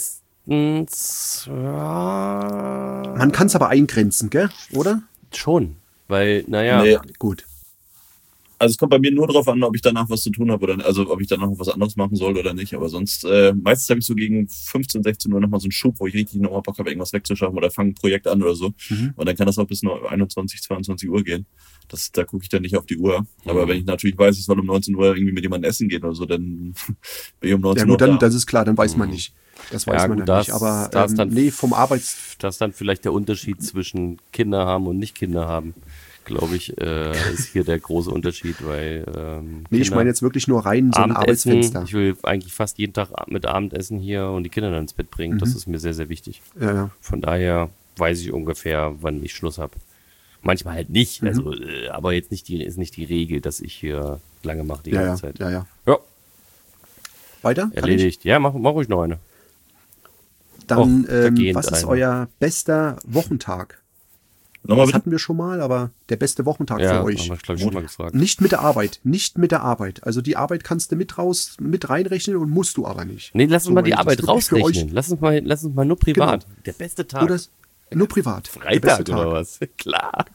S5: meistens
S4: Man kann es aber eingrenzen, gell? Oder?
S5: schon. Weil, naja,
S2: Nee,
S4: Gut.
S2: also es kommt bei mir nur drauf an, ob ich danach was zu tun habe oder also ob ich danach noch was anderes machen soll oder nicht. Aber sonst, meistens habe ich so gegen 15, 16 Uhr nochmal so einen Schub, wo ich richtig nochmal Bock habe, irgendwas wegzuschaffen oder fange ein Projekt an oder so. Und dann kann das auch bis nur 21, 22 Uhr gehen. Da gucke ich dann nicht auf die Uhr. Aber wenn ich natürlich weiß, ich soll um 19 Uhr irgendwie mit jemandem essen gehen oder so, dann bin ich um 19
S4: Ja
S2: Uhr
S4: gut, dann,
S2: da.
S4: das ist klar, dann weiß man nicht. Das weiß
S5: Ja,
S4: man
S5: gut,
S4: dann
S5: das-
S4: nicht. Aber
S5: das dann-
S4: nee, vom
S5: das ist dann vielleicht der Unterschied zwischen Kinder haben und nicht Kinder haben. Glaube ich, ist hier der große Unterschied, weil
S4: Nee, ich
S5: Kinder-
S4: meine jetzt wirklich nur rein so ein
S5: Abendessen,
S4: Arbeitsfenster.
S5: ich will eigentlich fast jeden Tag mit Abendessen hier und die Kinder dann ins Bett bringen. Das ist mir sehr, sehr wichtig.
S4: Ja, ja.
S5: Von daher weiß ich ungefähr, wann ich Schluss habe. Manchmal halt nicht, also, aber jetzt ist nicht die Regel, dass ich hier lange mache die
S4: Ja, ja,
S5: ganze Zeit.
S4: ja, ja.
S5: Ja,
S4: Weiter? Kann ich?
S5: erledigt. Ja, mach ruhig noch eine.
S4: Dann,
S5: vergehend
S4: was ist
S5: einer.
S4: euer bester Wochentag?
S2: Nochmal
S4: Das
S2: bitte?
S4: hatten wir schon mal, aber der beste Wochentag
S5: Ja,
S4: für
S5: haben
S4: euch.
S5: wir, glaube ich, schon mal gefragt.
S4: Nicht mit der Arbeit, nicht mit der Arbeit. Also die Arbeit kannst du mit reinrechnen und musst du aber nicht.
S5: Nee, lass uns
S4: So,
S5: mal die
S4: wenn das
S5: Arbeit
S4: wirklich für
S5: rausrechnen. Lass uns mal nur privat.
S4: Genau.
S5: Der beste Tag.
S4: Oder nur privat. Der
S5: Freitag
S4: beste Tag.
S5: oder was? Klar.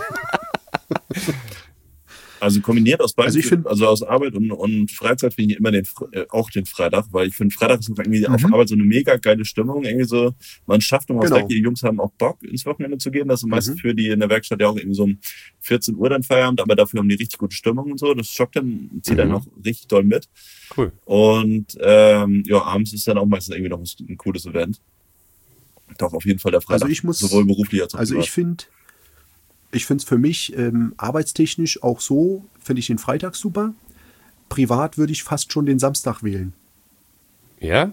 S2: Also kombiniert aus beiden,
S4: Also ich find-
S2: also aus Arbeit und Freizeit finde ich immer auch den Freitag, weil ich finde, Freitag ist irgendwie auf Arbeit so eine mega geile Stimmung. Irgendwie so, man schafft immer was
S4: Genau.
S2: weg, die Jungs haben auch Bock, ins Wochenende zu gehen. Das ist meistens für die in der Werkstatt ja auch irgendwie so um 14 Uhr dann Feierabend, aber dafür haben die richtig gute Stimmung und so. Das schockt dann, zieht dann auch richtig doll mit.
S5: Cool.
S2: Und ja, abends ist dann auch meistens irgendwie noch ein cooles Event. Doch, auf jeden Fall der Freitag.
S4: Also ich muss-
S2: sowohl beruflich als auch
S4: Also
S2: privat.
S4: ich finde es für mich arbeitstechnisch auch so, finde ich den Freitag super. Privat würde ich fast schon den Samstag wählen.
S5: Ja?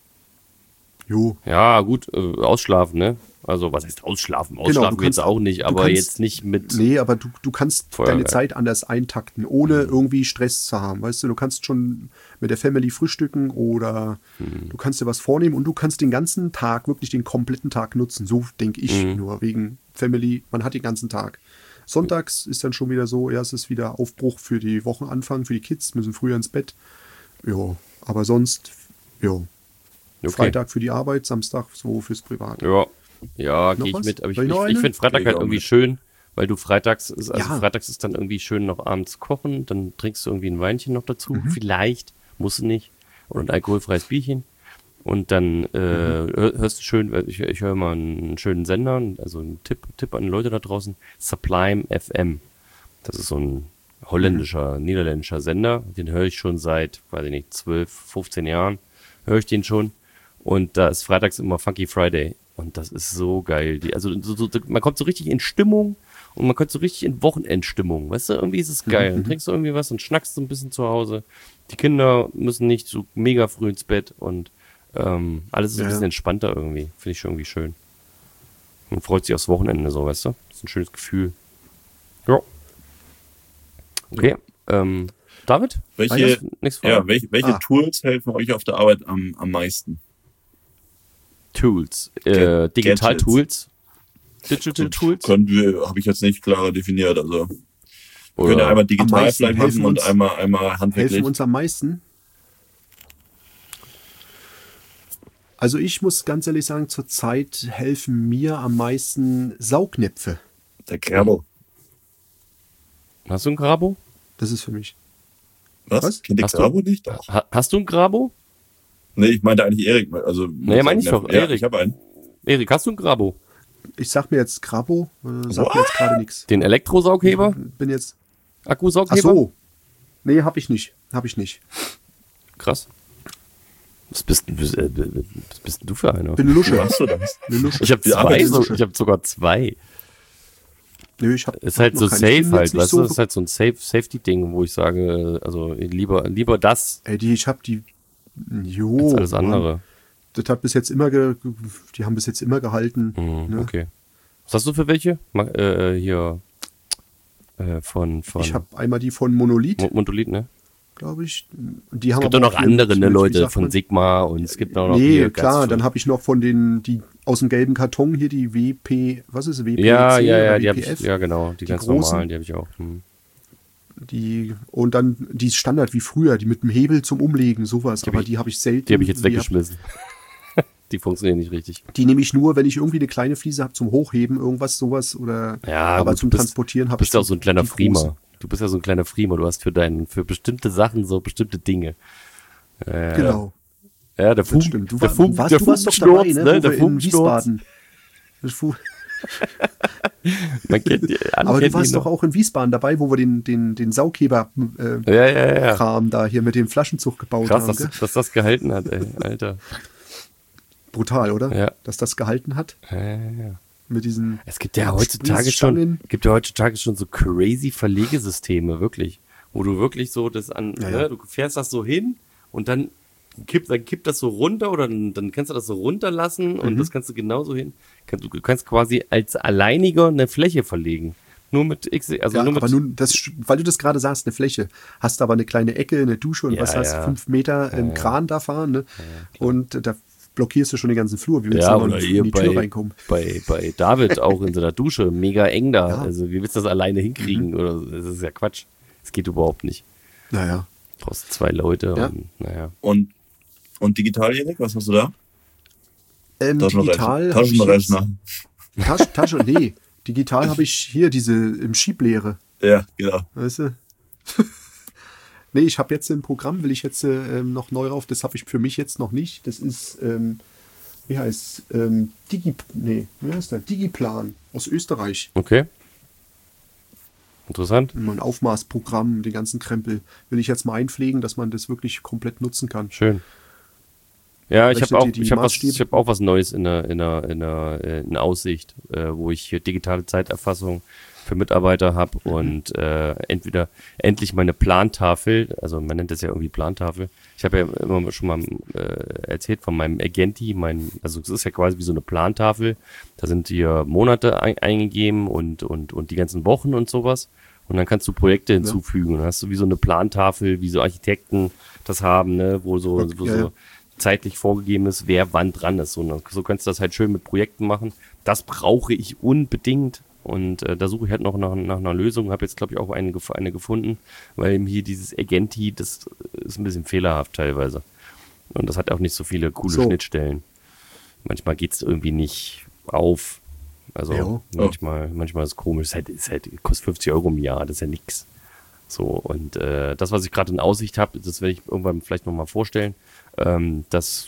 S4: Jo.
S5: Ja, gut, ausschlafen, ne? Also, was heißt ausschlafen? Ausschlafen
S4: du
S5: jetzt
S4: kannst-
S5: auch nicht,
S4: du
S5: aber
S4: kannst-
S5: jetzt nicht mit.
S4: Nee, aber du kannst
S5: Feuerwerk.
S4: deine Zeit anders eintakten, ohne irgendwie Stress zu haben. Weißt du, du kannst schon mit der Family frühstücken oder du kannst dir was vornehmen und du kannst den ganzen Tag, wirklich den kompletten Tag nutzen. So denke ich nur, wegen Family, man hat den ganzen Tag. Sonntags ist dann schon wieder so, ja, es ist wieder Aufbruch für die Wochenanfang, für die Kids, müssen früher ins Bett. Ja, aber sonst, ja.
S5: Okay.
S4: Freitag für die Arbeit, Samstag so fürs Privat.
S5: Ja,
S4: Noch
S5: gehe ich
S4: was?
S5: mit. Aber ich
S4: Soll ich noch
S5: ich
S4: eine?
S5: finde Freitag
S2: Geh ich
S5: halt
S2: auch
S5: irgendwie
S2: mit.
S5: schön, weil du freitags
S4: Ja.
S5: freitags ist dann irgendwie schön noch abends kochen, dann trinkst du irgendwie ein Weinchen noch dazu, vielleicht, musst du nicht, oder ein alkoholfreies Bierchen. Und dann hörst du schön, ich höre mal einen schönen Sender, also einen Tipp an die Leute da draußen, Sublime FM. Das ist so ein holländischer, niederländischer Sender. Den höre ich schon seit, weiß ich nicht, 12, 15 Jahren, höre ich den schon. Und da ist freitags immer Funky Friday. Und das ist so geil. Man kommt so richtig in Stimmung und man kommt so richtig in Wochenendstimmung. Weißt du, irgendwie ist es geil. Dann trinkst du irgendwie was und schnackst so ein bisschen zu Hause. Die Kinder müssen nicht so mega früh ins Bett und alles ist ein
S4: Ja.
S5: bisschen entspannter irgendwie. Finde ich schon irgendwie schön. Man freut sich aufs Wochenende so, weißt du? Das ist ein schönes Gefühl. Ja. Okay. David?
S2: Welche,
S5: Nächste
S2: ja,
S5: Frage.
S2: welche Tools helfen euch auf der Arbeit am meisten?
S5: Tools.
S2: Gadgets.
S5: Digital Tools. Digital Tools.
S2: Habe ich jetzt nicht klarer definiert. Also wir
S5: Oder
S2: können ja einmal
S4: am
S2: digital
S4: meisten
S2: vielleicht
S4: helfen
S2: machen und
S4: uns-
S2: einmal handwerklich.
S4: Helfen uns am meisten? Also ich muss ganz ehrlich sagen, zurzeit helfen mir am meisten Saugnäpfe.
S2: Der Kerbo.
S5: Hast du ein Grabo?
S4: Das ist für mich.
S2: Was? Kennt ihr
S5: Hast du-
S2: Kerbo nicht? Doch.
S5: Hast du ein Grabo?
S2: Nee, ich meinte eigentlich Erik. Also,
S5: Nee, meine ich doch,
S2: Ja,
S5: Erik.
S2: ich habe einen.
S5: Erik, hast du ein Grabo?
S4: Ich sag mir jetzt Grabo, sag mir jetzt gerade nichts.
S5: Den Elektrosaughebber?
S4: Bin jetzt. Ach
S5: Akkusaughebber?
S4: so. Nee, hab ich nicht.
S5: Krass. Was bist denn du für einer?
S4: Bin eine Lusche.
S2: Wo hast du das?
S4: Eine Lusche.
S5: Ich habe
S2: Die Arbeit ist
S5: ich habe sogar zwei.
S4: Nö, ich hab
S5: Ist halt
S4: noch
S5: so
S4: keinen. Ich
S5: safe
S4: bin
S5: halt,
S4: jetzt nicht
S5: weißt
S4: so-
S5: du? Das ist halt so ein Safety-Ding, wo ich sage, also lieber das
S4: Ey, ich hab die. Jo.
S5: als alles
S4: Mann.
S5: andere.
S4: Das hat bis jetzt die haben bis jetzt immer gehalten. Ne?
S5: Okay. Was hast du für welche? Hier von
S4: Ich habe einmal die von Monolith,
S5: Monolith, ne?
S4: glaube ich. Die haben
S5: Es gibt
S4: aber
S5: doch noch
S4: auch hier
S5: andere, ne,
S4: wie
S5: Leute,
S4: sagt
S5: von
S4: man?
S5: Sigma und es gibt auch noch
S4: Nee,
S5: hier
S4: klar,
S5: ganz
S4: dann
S5: viel.
S4: habe ich noch von die aus dem gelben Karton hier die WP, was ist es, WPC
S5: Ja,
S4: oder
S5: die habe
S4: WPF?
S5: ich, ja genau, die ganz
S4: großen?
S5: normalen, die habe ich auch.
S4: Und dann die Standard wie früher, die mit dem Hebel zum Umlegen, sowas,
S5: hab
S4: aber
S5: ich-
S4: die habe ich selten.
S5: Die habe ich jetzt
S4: Die
S5: weggeschmissen. Die funktionieren nicht richtig.
S4: Die nehme ich nur, wenn ich irgendwie eine kleine Fliese habe zum Hochheben, irgendwas sowas oder
S5: Ja,
S4: aber
S5: gut,
S4: zum Transportieren
S5: Du
S4: habe ich
S5: bist ja auch so ein kleiner
S4: die
S5: Friemer.
S4: große.
S5: Du bist ja so ein kleiner Friemer. Du hast für bestimmte Sachen so bestimmte Dinge.
S4: Genau.
S5: Ja, der
S4: Das
S5: Fug,
S4: stimmt. Du,
S5: der
S4: war,
S5: Fug,
S4: warst,
S5: der
S4: du warst doch dabei,
S5: Fugensturz,
S4: ne?
S5: ne?
S4: Wo
S5: Der
S4: wir in
S5: Fugensturz.
S4: Wiesbaden.
S5: Man kennt die, alle
S4: Aber du
S5: kennen
S4: warst
S5: die
S4: doch
S5: noch.
S4: auch in Wiesbaden dabei, wo wir den Saugheber-Kram
S5: Ja.
S4: da hier mit dem Flaschenzug gebaut
S5: Krass,
S4: haben. Gell?
S5: dass das gehalten hat, ey, Alter.
S4: Brutal, oder?
S5: Ja.
S4: Dass das gehalten hat
S5: Ja.
S4: mit diesen
S5: Es gibt ja heutzutage schon so crazy Verlegesysteme, wirklich. Wo du wirklich so das
S4: Ja.
S5: du fährst das so hin und dann kippt das so runter oder dann kannst du das so runterlassen und das kannst du genauso hin. Du kannst quasi als Alleiniger eine Fläche verlegen. Nur mit
S4: Ja,
S5: nur mit,
S4: aber nun, weil du das gerade sagst, eine Fläche, hast aber eine kleine Ecke, eine Dusche und
S5: Ja,
S4: was hast
S5: ja.
S4: 5 Meter einen Kran da fahren, ne? Und da blockierst du schon den ganzen Flur. Wie willst
S5: ja,
S4: du
S5: oder
S4: noch
S5: hier
S4: in die Tür reinkommen?
S5: bei David auch in so einer Dusche, mega eng da.
S4: Ja.
S5: Also wie willst du das alleine hinkriegen? Oder das ist ja Quatsch. Das geht überhaupt nicht.
S4: Naja.
S5: Du brauchst 2 Leute
S4: Ja.
S5: und naja.
S2: Und digital, Erik, was hast du da?
S4: Digital habe ich
S2: Taschenrechner.
S4: Tasche, nee. Digital habe ich hier diese im Schieblehre.
S2: Ja, genau.
S4: Weißt du? Nee, ich habe jetzt ein Programm, will ich jetzt noch neu rauf. Das habe ich für mich jetzt noch nicht. Das ist, wie heißt wie heißt der? Digiplan aus Österreich.
S5: Okay. Interessant.
S4: Ein Aufmaßprogramm, den ganzen Krempel. Will ich jetzt mal einpflegen, dass man das wirklich komplett nutzen kann.
S5: Schön. Ja, ich
S4: Rechnet
S5: habe auch,
S4: ihr die
S5: ich hab
S4: Maßstäbe?
S5: hab auch was Neues in Aussicht, wo ich hier digitale Zeiterfassung für Mitarbeiter habe und endlich meine Plantafel, also man nennt das ja irgendwie Plantafel. Ich habe ja immer schon mal erzählt von meinem Agenti, also es ist ja quasi wie so eine Plantafel. Da sind hier Monate eingegeben und die ganzen Wochen und sowas. Und dann kannst du Projekte hinzufügen. Und dann hast du wie so eine Plantafel, wie so Architekten das haben, ne, wo so zeitlich vorgegeben ist, wer wann dran ist. So kannst du das halt schön mit Projekten machen. Das brauche ich unbedingt. Und da suche ich halt noch nach einer Lösung. Habe jetzt, glaube ich, auch eine gefunden, weil eben hier dieses Agenti, das ist ein bisschen fehlerhaft teilweise. Und das hat auch nicht so viele coole Schnittstellen. Manchmal geht es irgendwie nicht auf. Also manchmal ist es komisch. Kostet 50 € im Jahr, das ist ja nix. So, und das, was ich gerade in Aussicht habe, das werde ich irgendwann vielleicht nochmal vorstellen. Wenn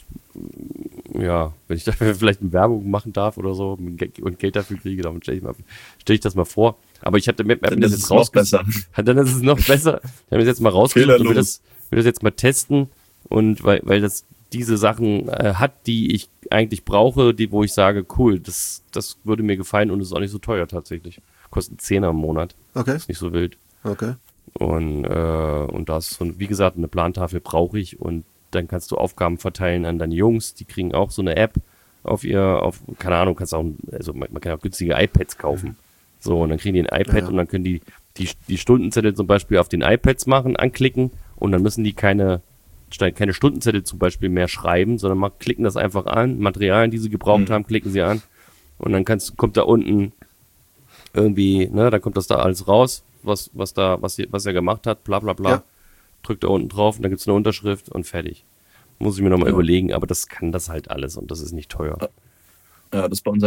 S5: ich dafür vielleicht eine Werbung machen darf oder so und Geld dafür kriege, dann stelle ich das mal vor. Aber ich habe mir das jetzt
S2: besser.
S5: Dann ist es noch besser. Ich habe das jetzt mal rausgesucht und will das jetzt mal testen. Und weil das diese Sachen hat, die ich eigentlich brauche, wo ich sage, cool, das würde mir gefallen und es ist auch nicht so teuer tatsächlich. Kostet 10er im Monat.
S4: Okay.
S5: Ist nicht so wild.
S4: Okay.
S5: Und das, wie gesagt, eine Plantafel brauche ich und dann kannst du Aufgaben verteilen an deine Jungs, die kriegen auch so eine App keine Ahnung, man kann auch günstige iPads kaufen. So, und dann kriegen die ein iPad und dann können die Stundenzettel zum Beispiel auf den iPads anklicken und dann müssen die keine Stundenzettel zum Beispiel mehr schreiben, sondern klicken das einfach an, Materialien, die sie gebraucht haben, klicken sie an und dann kommt da unten irgendwie, ne, dann kommt das da alles raus, was er gemacht hat, bla bla bla.
S4: Ja.
S5: Drückt da unten drauf und dann gibt's eine Unterschrift und fertig. Muss ich mir nochmal überlegen, aber das kann das halt alles und das ist nicht teuer.
S2: Ja, das bei uns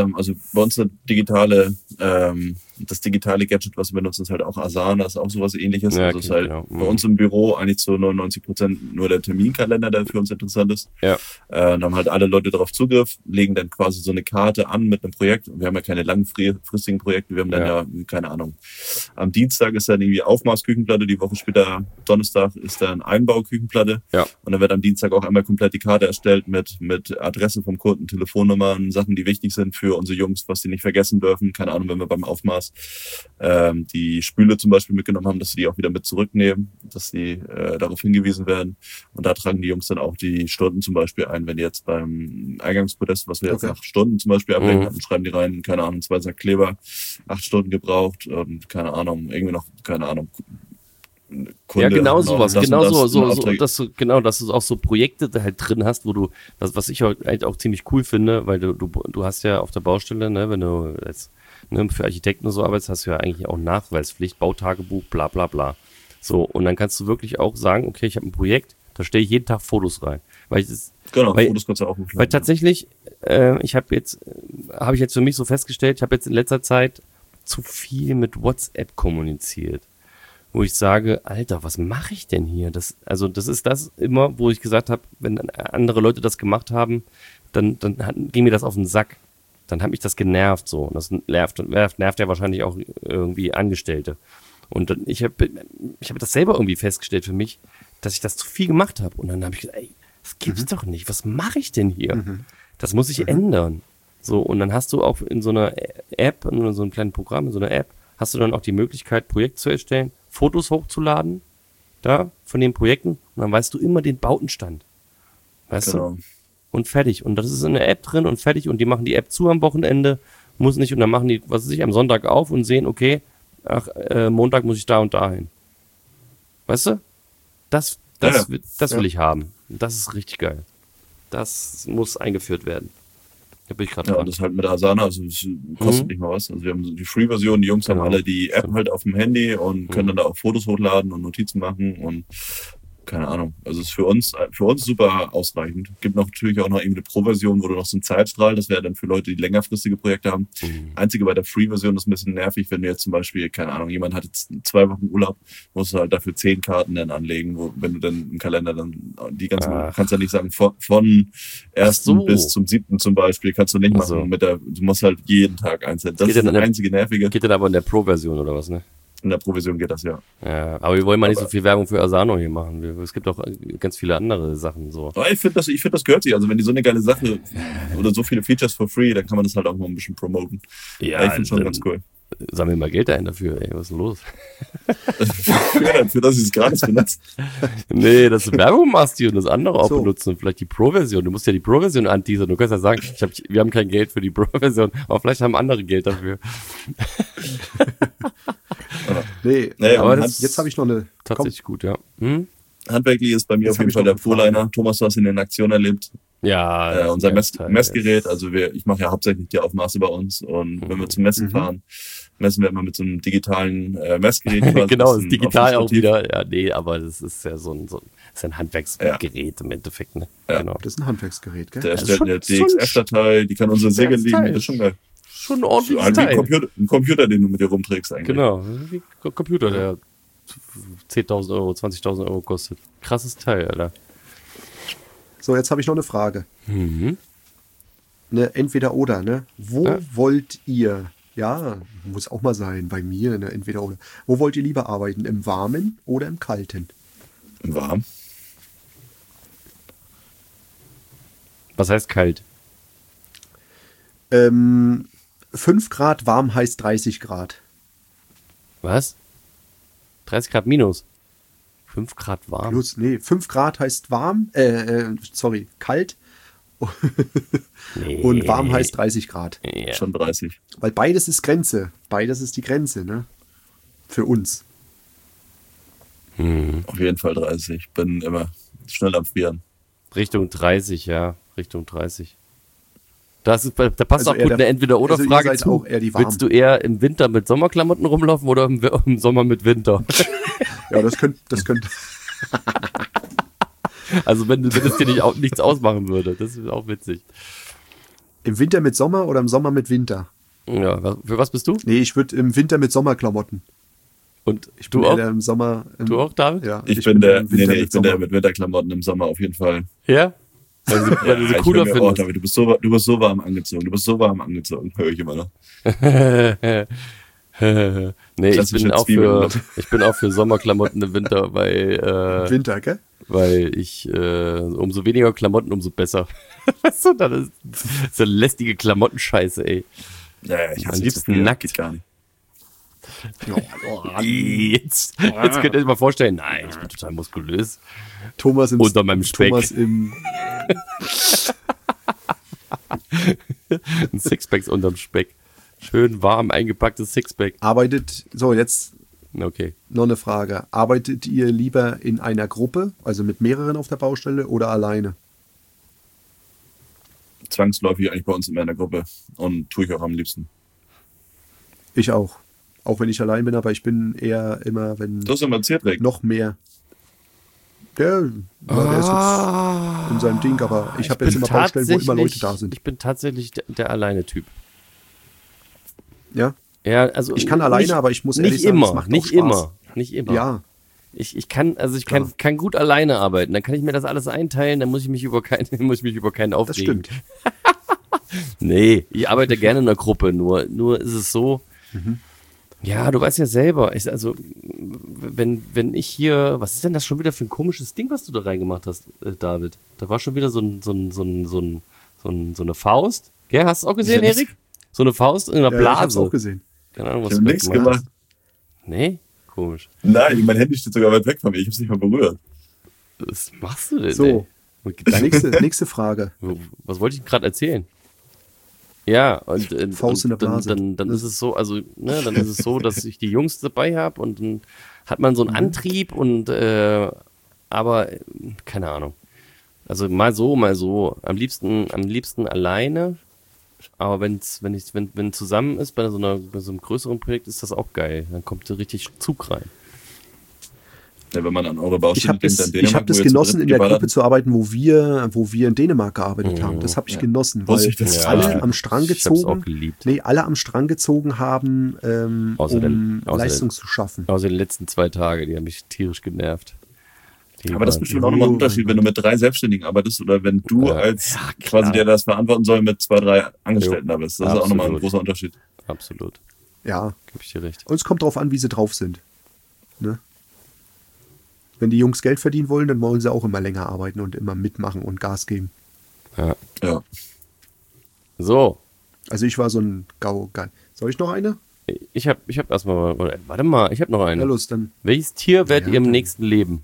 S2: das digitale Gadget, was wir benutzen, ist halt auch Asana, ist auch sowas ähnliches.
S5: Ja,
S2: also ist halt
S5: genau.
S2: bei uns im Büro eigentlich zu 99% nur der Terminkalender, der für uns interessant ist.
S5: Ja.
S2: Dann haben halt alle Leute darauf Zugriff, legen dann quasi so eine Karte an mit einem Projekt. Wir haben ja keine langfristigen Projekte, wir haben dann keine Ahnung. Am Dienstag ist dann irgendwie Aufmaßküchenplatte, die Woche später, Donnerstag, ist dann Einbauküchenplatte.
S5: Ja.
S2: Und dann wird am Dienstag auch einmal komplett die Karte erstellt mit Adresse vom Kunden, Telefonnummern, Sachen, die wichtig sind für unsere Jungs, was die nicht vergessen dürfen. Keine Ahnung, wenn wir beim Aufmaß die Spüle zum Beispiel mitgenommen haben, dass sie die auch wieder mit zurücknehmen, dass die darauf hingewiesen werden. Und da tragen die Jungs dann auch die Stunden zum Beispiel ein. Wenn die jetzt beim Eingangspodest, was wir jetzt nach Stunden zum Beispiel ablegen hatten, schreiben die rein, keine Ahnung, 2 Sack Kleber, 8 Stunden gebraucht und keine Ahnung, Kunde,
S5: ja, genau sowas. Genau dass du auch so Projekte da halt drin hast, wo du, was ich halt auch ziemlich cool finde, weil du hast ja auf der Baustelle, ne, wenn du jetzt für Architekten und so arbeitest, hast du ja eigentlich auch Nachweispflicht, Bautagebuch, bla bla bla. So, und dann kannst du wirklich auch sagen, okay, ich habe ein Projekt, Da stelle ich jeden Tag Fotos rein.
S2: Genau,
S5: weil-
S2: Fotos kannst du auch hochladen.
S5: Weil tatsächlich, habe ich jetzt für mich so festgestellt, ich habe jetzt in letzter Zeit zu viel mit WhatsApp kommuniziert. Wo ich sage, Alter, was mache ich denn hier? Das ist das immer, wo ich gesagt habe, wenn andere Leute das gemacht haben, dann ging mir das auf den Sack. Dann hat mich das genervt so. Und das nervt ja wahrscheinlich auch irgendwie Angestellte. Und dann, ich hab das selber irgendwie festgestellt für mich, dass ich das zu viel gemacht habe. Und dann habe ich gesagt, ey, das gibt's doch nicht. Was mache ich denn hier? Das muss ich ändern. So, und dann hast du auch in so einer App, in so einem kleinen Programm, in so einer App, hast du dann auch die Möglichkeit, Projekt zu erstellen, Fotos hochzuladen, da, von den Projekten. Und dann weißt du immer den Bautenstand. Weißt
S2: Genau.
S5: du? Und fertig. Und das ist in der App drin und fertig. Und die machen die App zu am Wochenende. Muss nicht. Und dann machen die, was weiß ich, am Sonntag auf und sehen, okay, Montag muss ich da und da hin. Weißt du? Das
S2: Ja.
S5: will ich haben. Das ist richtig geil. Das muss eingeführt werden. Da bin ich gerade
S2: Ja,
S5: dran.
S2: und das halt mit Asana, also es kostet nicht mal was. Also wir haben so die Free-Version, die Jungs haben
S5: Genau.
S2: alle die App halt auf dem Handy und können dann da auch Fotos hochladen und Notizen machen und keine Ahnung. Also es ist für uns super ausreichend. Gibt natürlich auch noch irgendwie eine Pro-Version, wo du noch so einen Zeitstrahl, das wäre dann für Leute, die längerfristige Projekte haben. Einzige bei der Free-Version ist ein bisschen nervig, wenn du jetzt zum Beispiel, keine Ahnung, jemand hat jetzt 2 Wochen Urlaub, musst du halt dafür 10 Karten dann anlegen, wenn du dann im Kalender dann die ganzen, kannst ja nicht sagen, von 1.
S5: so.
S2: bis zum 7. zum Beispiel, kannst du nicht
S5: Ach
S2: machen.
S5: so.
S2: Du musst halt jeden Tag einzeln. Das
S5: Geht
S2: ist
S5: dann
S2: das
S5: in der-
S2: einzige Nervige.
S5: Geht dann aber in der Pro-Version oder was, ne?
S2: In der Provision geht das, ja.
S5: Ja, aber wir wollen mal nicht
S2: Aber-
S5: so viel Werbung für Asano hier machen. Es gibt auch ganz viele andere Sachen so.
S2: Aber ich finde, das gehört sich. Also wenn die so eine geile Sache oder so viele Features for free, dann kann man das halt auch mal ein bisschen promoten.
S5: Ja,
S2: ich finde schon
S5: dann
S2: ganz cool.
S5: Sammeln mal Geld ein dafür, ey. Was ist denn los?
S2: Für das ich es gratis benutze.
S5: Nee, dass du Werbung machst hier und das andere auch
S4: So.
S5: benutzen und vielleicht die Pro-Version. Du musst ja die Pro-Version anteasern. Du kannst ja sagen, wir haben kein Geld für die Pro-Version, aber vielleicht haben andere Geld dafür.
S4: Nee,
S2: Naja,
S5: aber
S2: und
S5: das-
S4: jetzt habe ich noch eine.
S5: Tatsächlich gut, ja. Hm?
S2: handwerklich ist bei mir
S4: Jetzt
S2: auf
S4: hab
S2: jeden
S4: ich
S2: Fall
S4: noch
S2: der
S4: eine Frage.
S2: Pro-Liner. Thomas, du hast ihn in Aktion erlebt.
S5: Ja. das ist
S2: Unser
S5: ein geiles Teil.
S2: Messgerät. Also ich mache ja hauptsächlich die Aufmaße bei uns. Und wenn wir zum Messen fahren, messen wir immer mit so einem digitalen Messgerät. quasi.
S5: Genau,
S2: Das
S5: ist digital auch
S2: Stativ.
S5: wieder. Ja, nee, aber das ist ja so ist ein Handwerksgerät im Endeffekt, ne?
S2: Ja.
S5: Genau.
S4: Das ist ein Handwerksgerät, gell?
S2: Der
S5: Das ist
S2: erstellt
S5: schon-
S2: eine DXF-Datei, die kann unsere Säge
S5: geiles
S2: liegen.
S5: Teil.
S2: Das ist schon geil.
S5: Schon ein ordentliches
S2: Ein
S5: Teil.
S2: Computer, den du mit dir rumträgst eigentlich.
S5: Genau, wie ein Computer, der 10.000 Euro, 20.000 Euro kostet. Krasses Teil, Alter.
S4: So, jetzt habe ich noch eine Frage.
S5: Mhm.
S4: Ne, entweder oder, ne? Wo
S5: Ja.
S4: wollt ihr, ja, muss auch mal sein, bei mir, ne, entweder oder. Wo wollt ihr lieber arbeiten? Im Warmen oder im Kalten?
S2: Warm.
S5: Was heißt kalt?
S4: 5 Grad warm heißt 30 Grad.
S5: Was? 30 Grad minus. 5 Grad warm.
S4: Plus, nee, 5 Grad heißt warm, kalt.
S5: Nee.
S4: Und warm heißt 30 Grad.
S5: Ja.
S2: Schon 30.
S4: Weil beides ist Grenze. Beides ist die Grenze, ne? Für uns.
S2: Auf jeden Fall 30. Bin immer schnell am Frieren.
S5: Richtung 30, ja. Richtung 30. Da passt
S4: Also
S5: auch
S4: eher
S5: gut
S4: der-
S5: eine Entweder-Oder-Frage
S4: also ihr seid
S5: zu.
S4: auch eher die Warmen.
S5: Willst du eher im Winter mit Sommerklamotten rumlaufen oder im Sommer mit Winter?
S4: Ja, das könnte.
S5: Also wenn es dir nichts ausmachen würde. Das ist auch witzig.
S4: Im Winter mit Sommer oder im Sommer mit Winter?
S5: Ja, für was bist du?
S4: Nee, ich würde im Winter mit Sommerklamotten.
S5: Und
S4: Ich
S5: du
S4: bin eher
S5: auch?
S4: der im Sommer.
S5: Du auch, David?
S4: Ja,
S2: Ich bin der mit
S4: Sommer.
S2: Winterklamotten im Sommer auf jeden Fall.
S5: Ja? Weil du sie
S2: ich
S5: cooler
S2: bin mir, oh,
S5: findest.
S2: David, du bist so warm angezogen. Du bist so warm angezogen, höre ich immer noch.
S5: Nee,
S2: Klassische Zwiebeln.
S5: ich bin auch für Sommerklamotten im Winter,
S4: Winter, gell?
S5: weil ich umso weniger Klamotten, umso besser. Weißt du, das ist so eine lästige Klamottenscheiße, ey.
S2: Ja, ich
S5: Am
S2: hasse
S5: liebsten
S2: zu viel.
S5: nackt.
S2: Geht gar nicht.
S5: Jetzt könnt ihr euch mal vorstellen, nein, ich bin total muskulös.
S4: Thomas im
S5: Unter meinem Speck.
S4: Thomas im.
S5: Ein Sixpack unterm Speck. Schön warm eingepacktes Sixpack.
S4: Arbeitet. So, jetzt
S5: Okay.
S4: noch eine Frage. Arbeitet ihr lieber in einer Gruppe, also mit mehreren auf der Baustelle oder alleine?
S2: Zwangsläufig eigentlich bei uns immer in der Gruppe. Und tue ich auch am liebsten.
S4: Ich auch. Auch wenn ich allein bin, aber ich bin eher immer, wenn
S2: Du hast immer erzählt, Rick.
S4: noch mehr. Der ist jetzt in seinem Ding, aber ich habe jetzt immer Baustellen, wo immer Leute da sind.
S5: Ich bin tatsächlich der Alleine-Typ.
S4: Ja?
S5: Ja, also
S4: Ich kann alleine, aber ich muss ehrlich sagen, es macht auch Spaß.
S5: Nicht immer.
S4: Ja,
S5: Ich kann gut alleine arbeiten. Dann kann ich mir das alles einteilen. Dann muss ich mich über keinen aufregen.
S4: das stimmt.
S5: Nee, ich arbeite gerne in einer Gruppe. Nur ist es so. Ja, du weißt ja selber. Wenn ich hier, was ist denn das schon wieder für ein komisches Ding, was du da reingemacht hast, David? Da war schon wieder so eine Faust. Gell, hast du es auch gesehen,
S2: Ja,
S5: Erik? So eine Faust in einer
S4: Ja,
S5: Blase.
S4: ich hab's auch gesehen.
S5: Keine Ahnung, was
S2: Ich
S5: du
S2: habe
S5: da
S2: nichts gemacht.
S5: Nee? Komisch.
S2: Nein, mein Handy steht sogar weit weg von mir. Ich habe es nicht mal berührt.
S5: Was machst du denn,
S4: So.
S5: ey? Und Gedanken-
S4: Nächste Frage.
S5: Was wollte ich gerade erzählen? Ja, und
S4: Faust in der Blase.
S5: Dann ist es so, dann ist es so, dass ich die Jungs dabei habe und dann hat man so einen Antrieb und aber keine Ahnung. Also mal so. Am liebsten alleine. Aber wenn zusammen ist bei so einem größeren Projekt, ist das auch geil. Dann kommt so richtig Zug rein.
S2: Ja, wenn man an eure
S4: Ich
S2: Baustelle
S4: habe das,
S2: denkt, an
S4: ich hab
S2: Dänemark,
S4: das
S2: wo ihr zu
S4: genossen,
S2: dritt
S4: in der
S2: geballert
S4: Gruppe zu arbeiten, wo wir in Dänemark gearbeitet haben. Das habe ich genossen, weil
S2: Wusste ich, dass es
S4: alle
S2: war.
S4: am Strang
S5: Ich hab's auch
S4: gezogen,
S5: geliebt.
S4: alle am Strang gezogen haben,
S5: Außer
S4: um
S5: außer
S4: Leistung zu schaffen.
S5: Außer die letzten 2 Tage, die haben mich tierisch genervt.
S2: Aber das ist bestimmt auch nochmal ein Unterschied, wenn du mit 3 Selbstständigen arbeitest oder wenn du als quasi der das verantworten soll, mit 2, 3 Angestellten da bist. Das ist auch nochmal ein
S5: Absolut.
S2: großer Unterschied.
S5: Absolut.
S4: Ja,
S5: Gebe ich dir recht.
S4: und es kommt darauf an, wie sie drauf sind. Ne? Wenn die Jungs Geld verdienen wollen, dann wollen sie auch immer länger arbeiten und immer mitmachen und Gas geben.
S5: Ja.
S2: Ja.
S5: So,
S4: Also ich war so ein Geil. Soll ich noch eine?
S5: ich hab erstmal, warte mal, ich habe noch eine.
S4: Ja, los, dann
S5: Welches Tier werdet
S4: Ja,
S5: ihr im
S4: dann-
S5: nächsten Leben?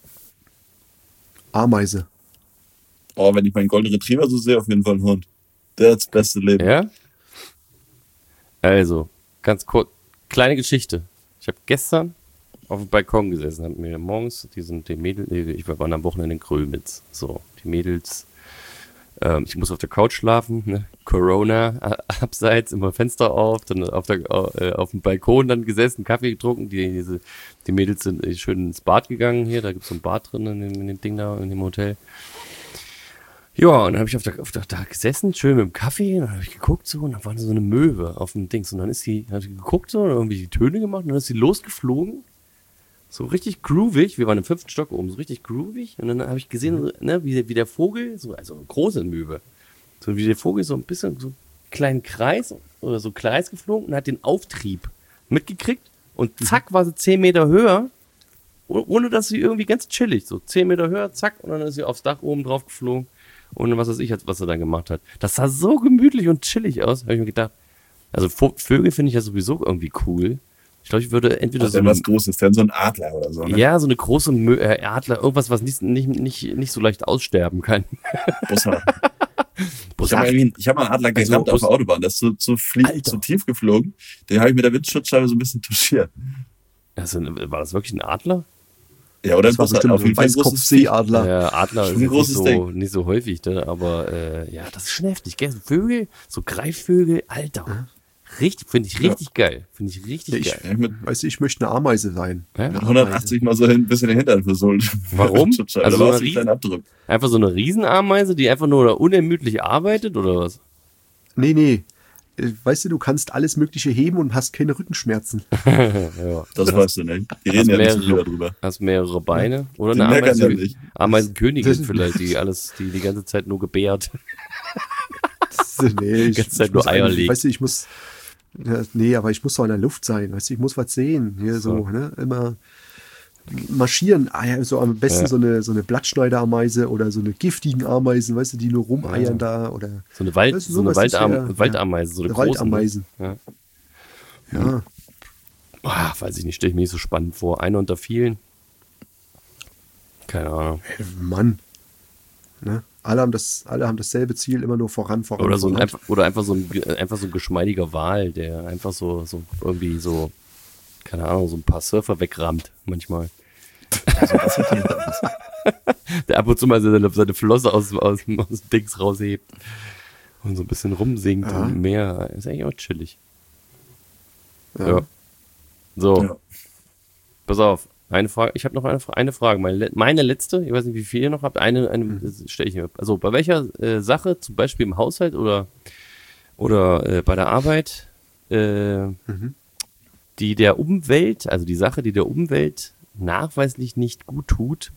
S4: Ameise.
S2: Oh, wenn ich meinen Golden Retriever so sehe, auf jeden Fall ein Hund. Der hat das beste Leben.
S5: Ja? Also, ganz kurz, kleine Geschichte. Ich habe gestern auf dem Balkon gesessen, haben mir morgens, die Mädels, ich war am Wochenende in Grömitz, so, die Mädels, ich muss auf der Couch schlafen, ne? Corona, abseits, immer Fenster auf, dann auf dem Balkon dann gesessen, Kaffee getrunken, die Mädels sind schön ins Bad gegangen hier, da gibt's so ein Bad drin in dem Ding da, in dem Hotel. Ja, und dann habe ich da gesessen, schön mit dem Kaffee, und dann habe ich geguckt so, und da war so eine Möwe auf dem Dings, und dann habe ich geguckt so, und irgendwie die Töne gemacht, und dann ist sie losgeflogen, so richtig groovig, wir waren im 5. Stock oben, so richtig groovig, und dann habe ich gesehen, ne, wie der Vogel, so, also eine große Möwe, so wie der Vogel so ein bisschen, so einen kleinen Kreis, oder so Kreis geflogen, und hat den Auftrieb mitgekriegt, und zack, war sie 10 Meter höher, ohne dass sie irgendwie ganz chillig, so 10 Meter höher, zack, und dann ist sie aufs Dach oben drauf geflogen. Und was weiß ich, was er dann gemacht hat. Das sah so gemütlich und chillig aus, habe ich mir gedacht. Also Vögel finde ich ja sowieso irgendwie cool. Ich glaube, ich würde entweder
S2: Also was Großes, denn so ein Adler oder so. Ne?
S5: ja, so eine große Adler, irgendwas, was nicht so leicht aussterben kann.
S2: Bussard. Ich
S5: Bussard.
S2: habe mal einen Adler gerammt auf der Autobahn. Der ist so
S5: Alter.
S2: tief geflogen. Den habe ich mit der Windschutzscheibe so ein bisschen touchiert.
S5: Also, war das wirklich ein Adler?
S2: Ja, oder
S4: Das war bestimmt ein Weißkopfseeadler.
S5: Adler
S2: Schon
S5: ist
S2: ein
S5: nicht
S2: großes Ding.
S5: nicht so häufig, ne? Aber ja, das ist schon heftig, gell? Vögel, so Greifvögel, Alter. Finde ich richtig geil. Finde ich richtig
S4: Ja,
S5: geil.
S2: Ja, mit
S4: Weißt du, ich möchte eine Ameise sein.
S5: Ja?
S2: 180 mal so ein bisschen den Hintern versohlt.
S5: Warum?
S2: Also
S5: Also
S2: da war
S5: so
S2: es ein kleiner Abdruck.
S5: Einfach so eine Riesenameise, die einfach nur unermüdlich arbeitet, oder was?
S4: Nee. Weißt du, du kannst alles Mögliche heben und hast keine Rückenschmerzen.
S2: Das weißt du nicht. Die reden ja nicht so viel darüber.
S5: Hast mehrere Beine. Oder
S2: Die
S5: eine
S2: meckern ja nicht.
S5: Ameisenkönigin
S4: Das-
S5: vielleicht, die ganze Zeit nur gebärt.
S4: Nee,
S5: ganze Zeit nur
S4: muss
S5: Eier
S4: eigentlich-
S5: legt.
S4: Weißt du, ich muss. Ja, nee, aber ich muss so in der Luft sein. Weißt du, ich muss was sehen. Hier so, ne? Immer marschieren. Ja, so am besten so eine Blattschneiderameise oder so eine giftigen Ameisen, weißt du, die nur rumeiern da. Oder
S5: So eine,
S4: Weißt du,
S5: so eine
S4: sowas ist ja-
S5: Waldameise, so eine große.
S4: Waldameisen.
S5: Ne?
S4: Ja.
S5: Weiß ich nicht, stelle ich mir nicht so spannend vor. Eine unter vielen. Keine Ahnung.
S4: Mann. Ne? Alle haben dasselbe Ziel, immer nur voran.
S5: Oder so
S4: voran.
S5: einfach so ein geschmeidiger Wal, der einfach so irgendwie so, keine Ahnung, so ein paar Surfer wegrammt manchmal. Der ab und zu mal seine Flosse aus dem Dings raushebt und so ein bisschen rumsingt
S4: Ja.
S5: im Meer. Ist eigentlich auch chillig.
S4: Ja.
S5: Ja. So,
S2: Ja.
S5: pass auf. Eine Frage, ich habe noch eine Frage. Meine letzte, ich weiß nicht, wie viel ihr noch habt, eine stelle ich mir. Also bei welcher Sache, zum Beispiel im Haushalt oder bei der Arbeit, die der Umwelt, also die Sache, die der Umwelt nachweislich nicht gut tut,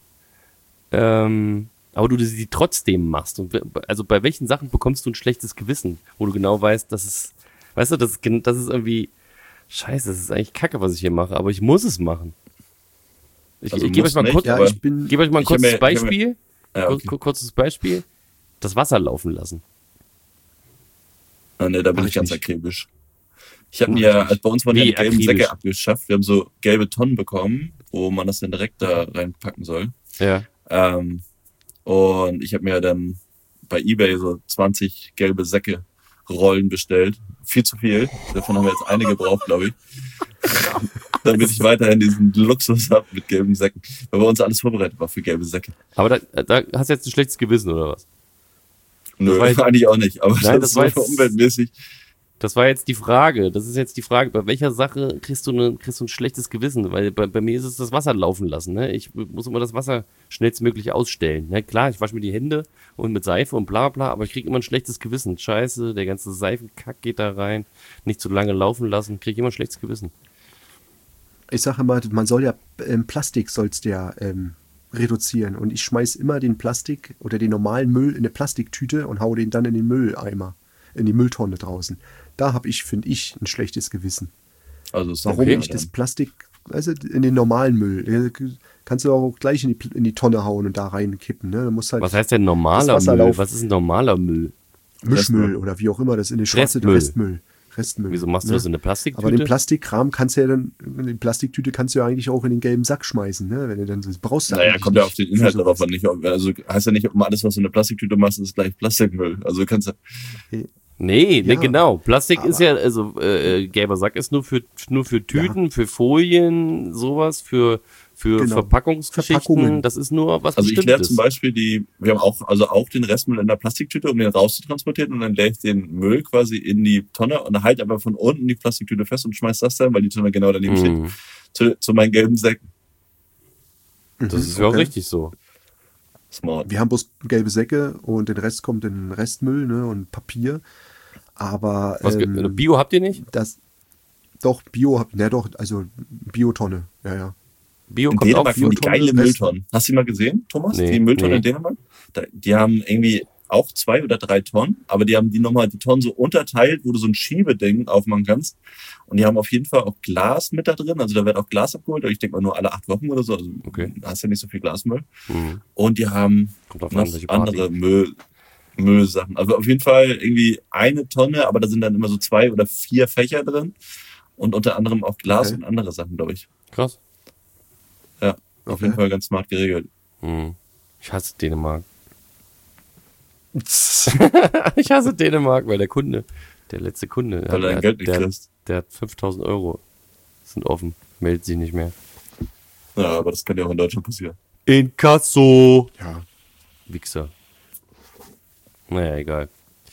S5: aber du sie trotzdem machst. Und also bei welchen Sachen bekommst du ein schlechtes Gewissen, wo du genau weißt, das ist irgendwie scheiße, das ist eigentlich Kacke, was ich hier mache, aber ich muss es machen. Ich gebe euch mal kurz, gebe euch mal ein kurzes Beispiel. Kurzes Beispiel. Das Wasser laufen lassen.
S2: Ah, ne, da bin ich ganz akribisch. Ich habe mir, bei uns waren die gelben Säcke abgeschafft. Wir haben so gelbe Tonnen bekommen, wo man das dann direkt da reinpacken soll.
S5: Ja.
S2: Und ich habe mir dann bei eBay so 20 gelbe Säcke Rollen bestellt. Viel zu viel. Davon haben wir jetzt eine gebraucht, glaube ich. Damit ich weiterhin diesen Luxus habe mit gelben Säcken. Weil bei uns alles vorbereitet war für gelbe Säcke.
S5: Aber da hast du jetzt ein schlechtes Gewissen, oder was?
S2: Nö, eigentlich auch nicht. Aber
S5: nein,
S2: das ist so umweltmäßig.
S5: Das war jetzt die Frage. Das ist jetzt die Frage, bei welcher Sache kriegst du ein schlechtes Gewissen? Weil bei mir ist es das Wasser laufen lassen. Ne? Ich muss immer das Wasser schnellstmöglich ausstellen. Ne? Klar, ich wasche mir die Hände und mit Seife und bla bla, aber ich kriege immer ein schlechtes Gewissen. Scheiße, der ganze Seifenkack geht da rein. Nicht zu lange laufen lassen, kriege ich immer ein schlechtes Gewissen.
S4: Ich sage immer, man soll ja Plastik sollst ja reduzieren. Und ich schmeiß immer den Plastik oder den normalen Müll in eine Plastiktüte und hau den dann in den Mülleimer, in die Mülltonne draußen. Da habe ich, finde ich, ein schlechtes Gewissen.
S2: Also ist
S4: warum
S2: okay,
S4: ich das Plastik, also in den normalen Müll, kannst du auch gleich in die Tonne hauen und da reinkippen. Ne? Du musst halt
S5: was heißt denn normaler Müll? Was ist ein normaler Müll?
S4: Mischmüll oder wie auch immer, das in die schwarze Restmüll.
S5: Wieso machst du das in eine Plastiktüte?
S4: Aber den Plastikkram kannst du ja dann, die Plastiktüte kannst du ja eigentlich auch in den gelben Sack schmeißen, ne? Wenn du dann das brauchst.
S2: Naja, kommt ja auf den Inhalt drauf an. Also heißt ja nicht, ob alles, was du in eine Plastiktüte machst, ist gleich Plastikmüll. Also kannst du.
S5: Nee, genau. Plastik ist ja, also gelber Sack ist nur für Tüten, für Folien, sowas, für Verpackungsgeschichten. Das ist nur was
S2: Also ich
S5: Bestimmtes.
S2: leere zum Beispiel wir haben auch den Restmüll in der Plastiktüte, um den rauszutransportieren, und dann leere ich den Müll quasi in die Tonne und halte aber von unten die Plastiktüte fest und schmeiß das dann, weil die Tonne genau daneben steht, zu meinen gelben Säcken.
S5: Das ist ja auch richtig so.
S2: Smart.
S4: Wir haben bloß gelbe Säcke und den Rest kommt in den Restmüll, ne, und Papier. Aber
S5: Bio habt ihr nicht?
S4: Also Biotonne, ja.
S5: Bio
S2: in
S5: kommt
S2: Dänemark
S5: auch
S2: haben die geile Mülltonnen. Hast du die mal gesehen, Thomas?
S5: Nee,
S2: die Mülltonnen in Dänemark? Die haben irgendwie auch 2 oder 3 Tonnen, aber die haben die Tonnen so unterteilt, wo du so ein Schiebeding aufmachen kannst. Und die haben auf jeden Fall auch Glas mit da drin. Also da wird auch Glas abgeholt. Ich denke mal nur alle 8 Wochen oder so. Also da hast ja nicht so viel Glasmüll. Und die haben noch andere Müllsachen. Also auf jeden Fall irgendwie 1 Tonne, aber da sind dann immer so 2 oder 4 Fächer drin. Und unter anderem auch Glas und andere Sachen, glaube ich.
S5: Krass.
S2: Ja, auf jeden Fall ganz smart geregelt.
S5: Ich hasse Dänemark. Ich hasse Dänemark, weil der letzte Kunde,
S2: weil er Geld nicht kriegst.
S5: Der hat 5.000 Euro. Sind offen, meldet sich nicht mehr.
S2: Ja, aber das kann ja auch in Deutschland passieren.
S5: Inkasso!
S4: Ja.
S5: Wichser. Naja, egal.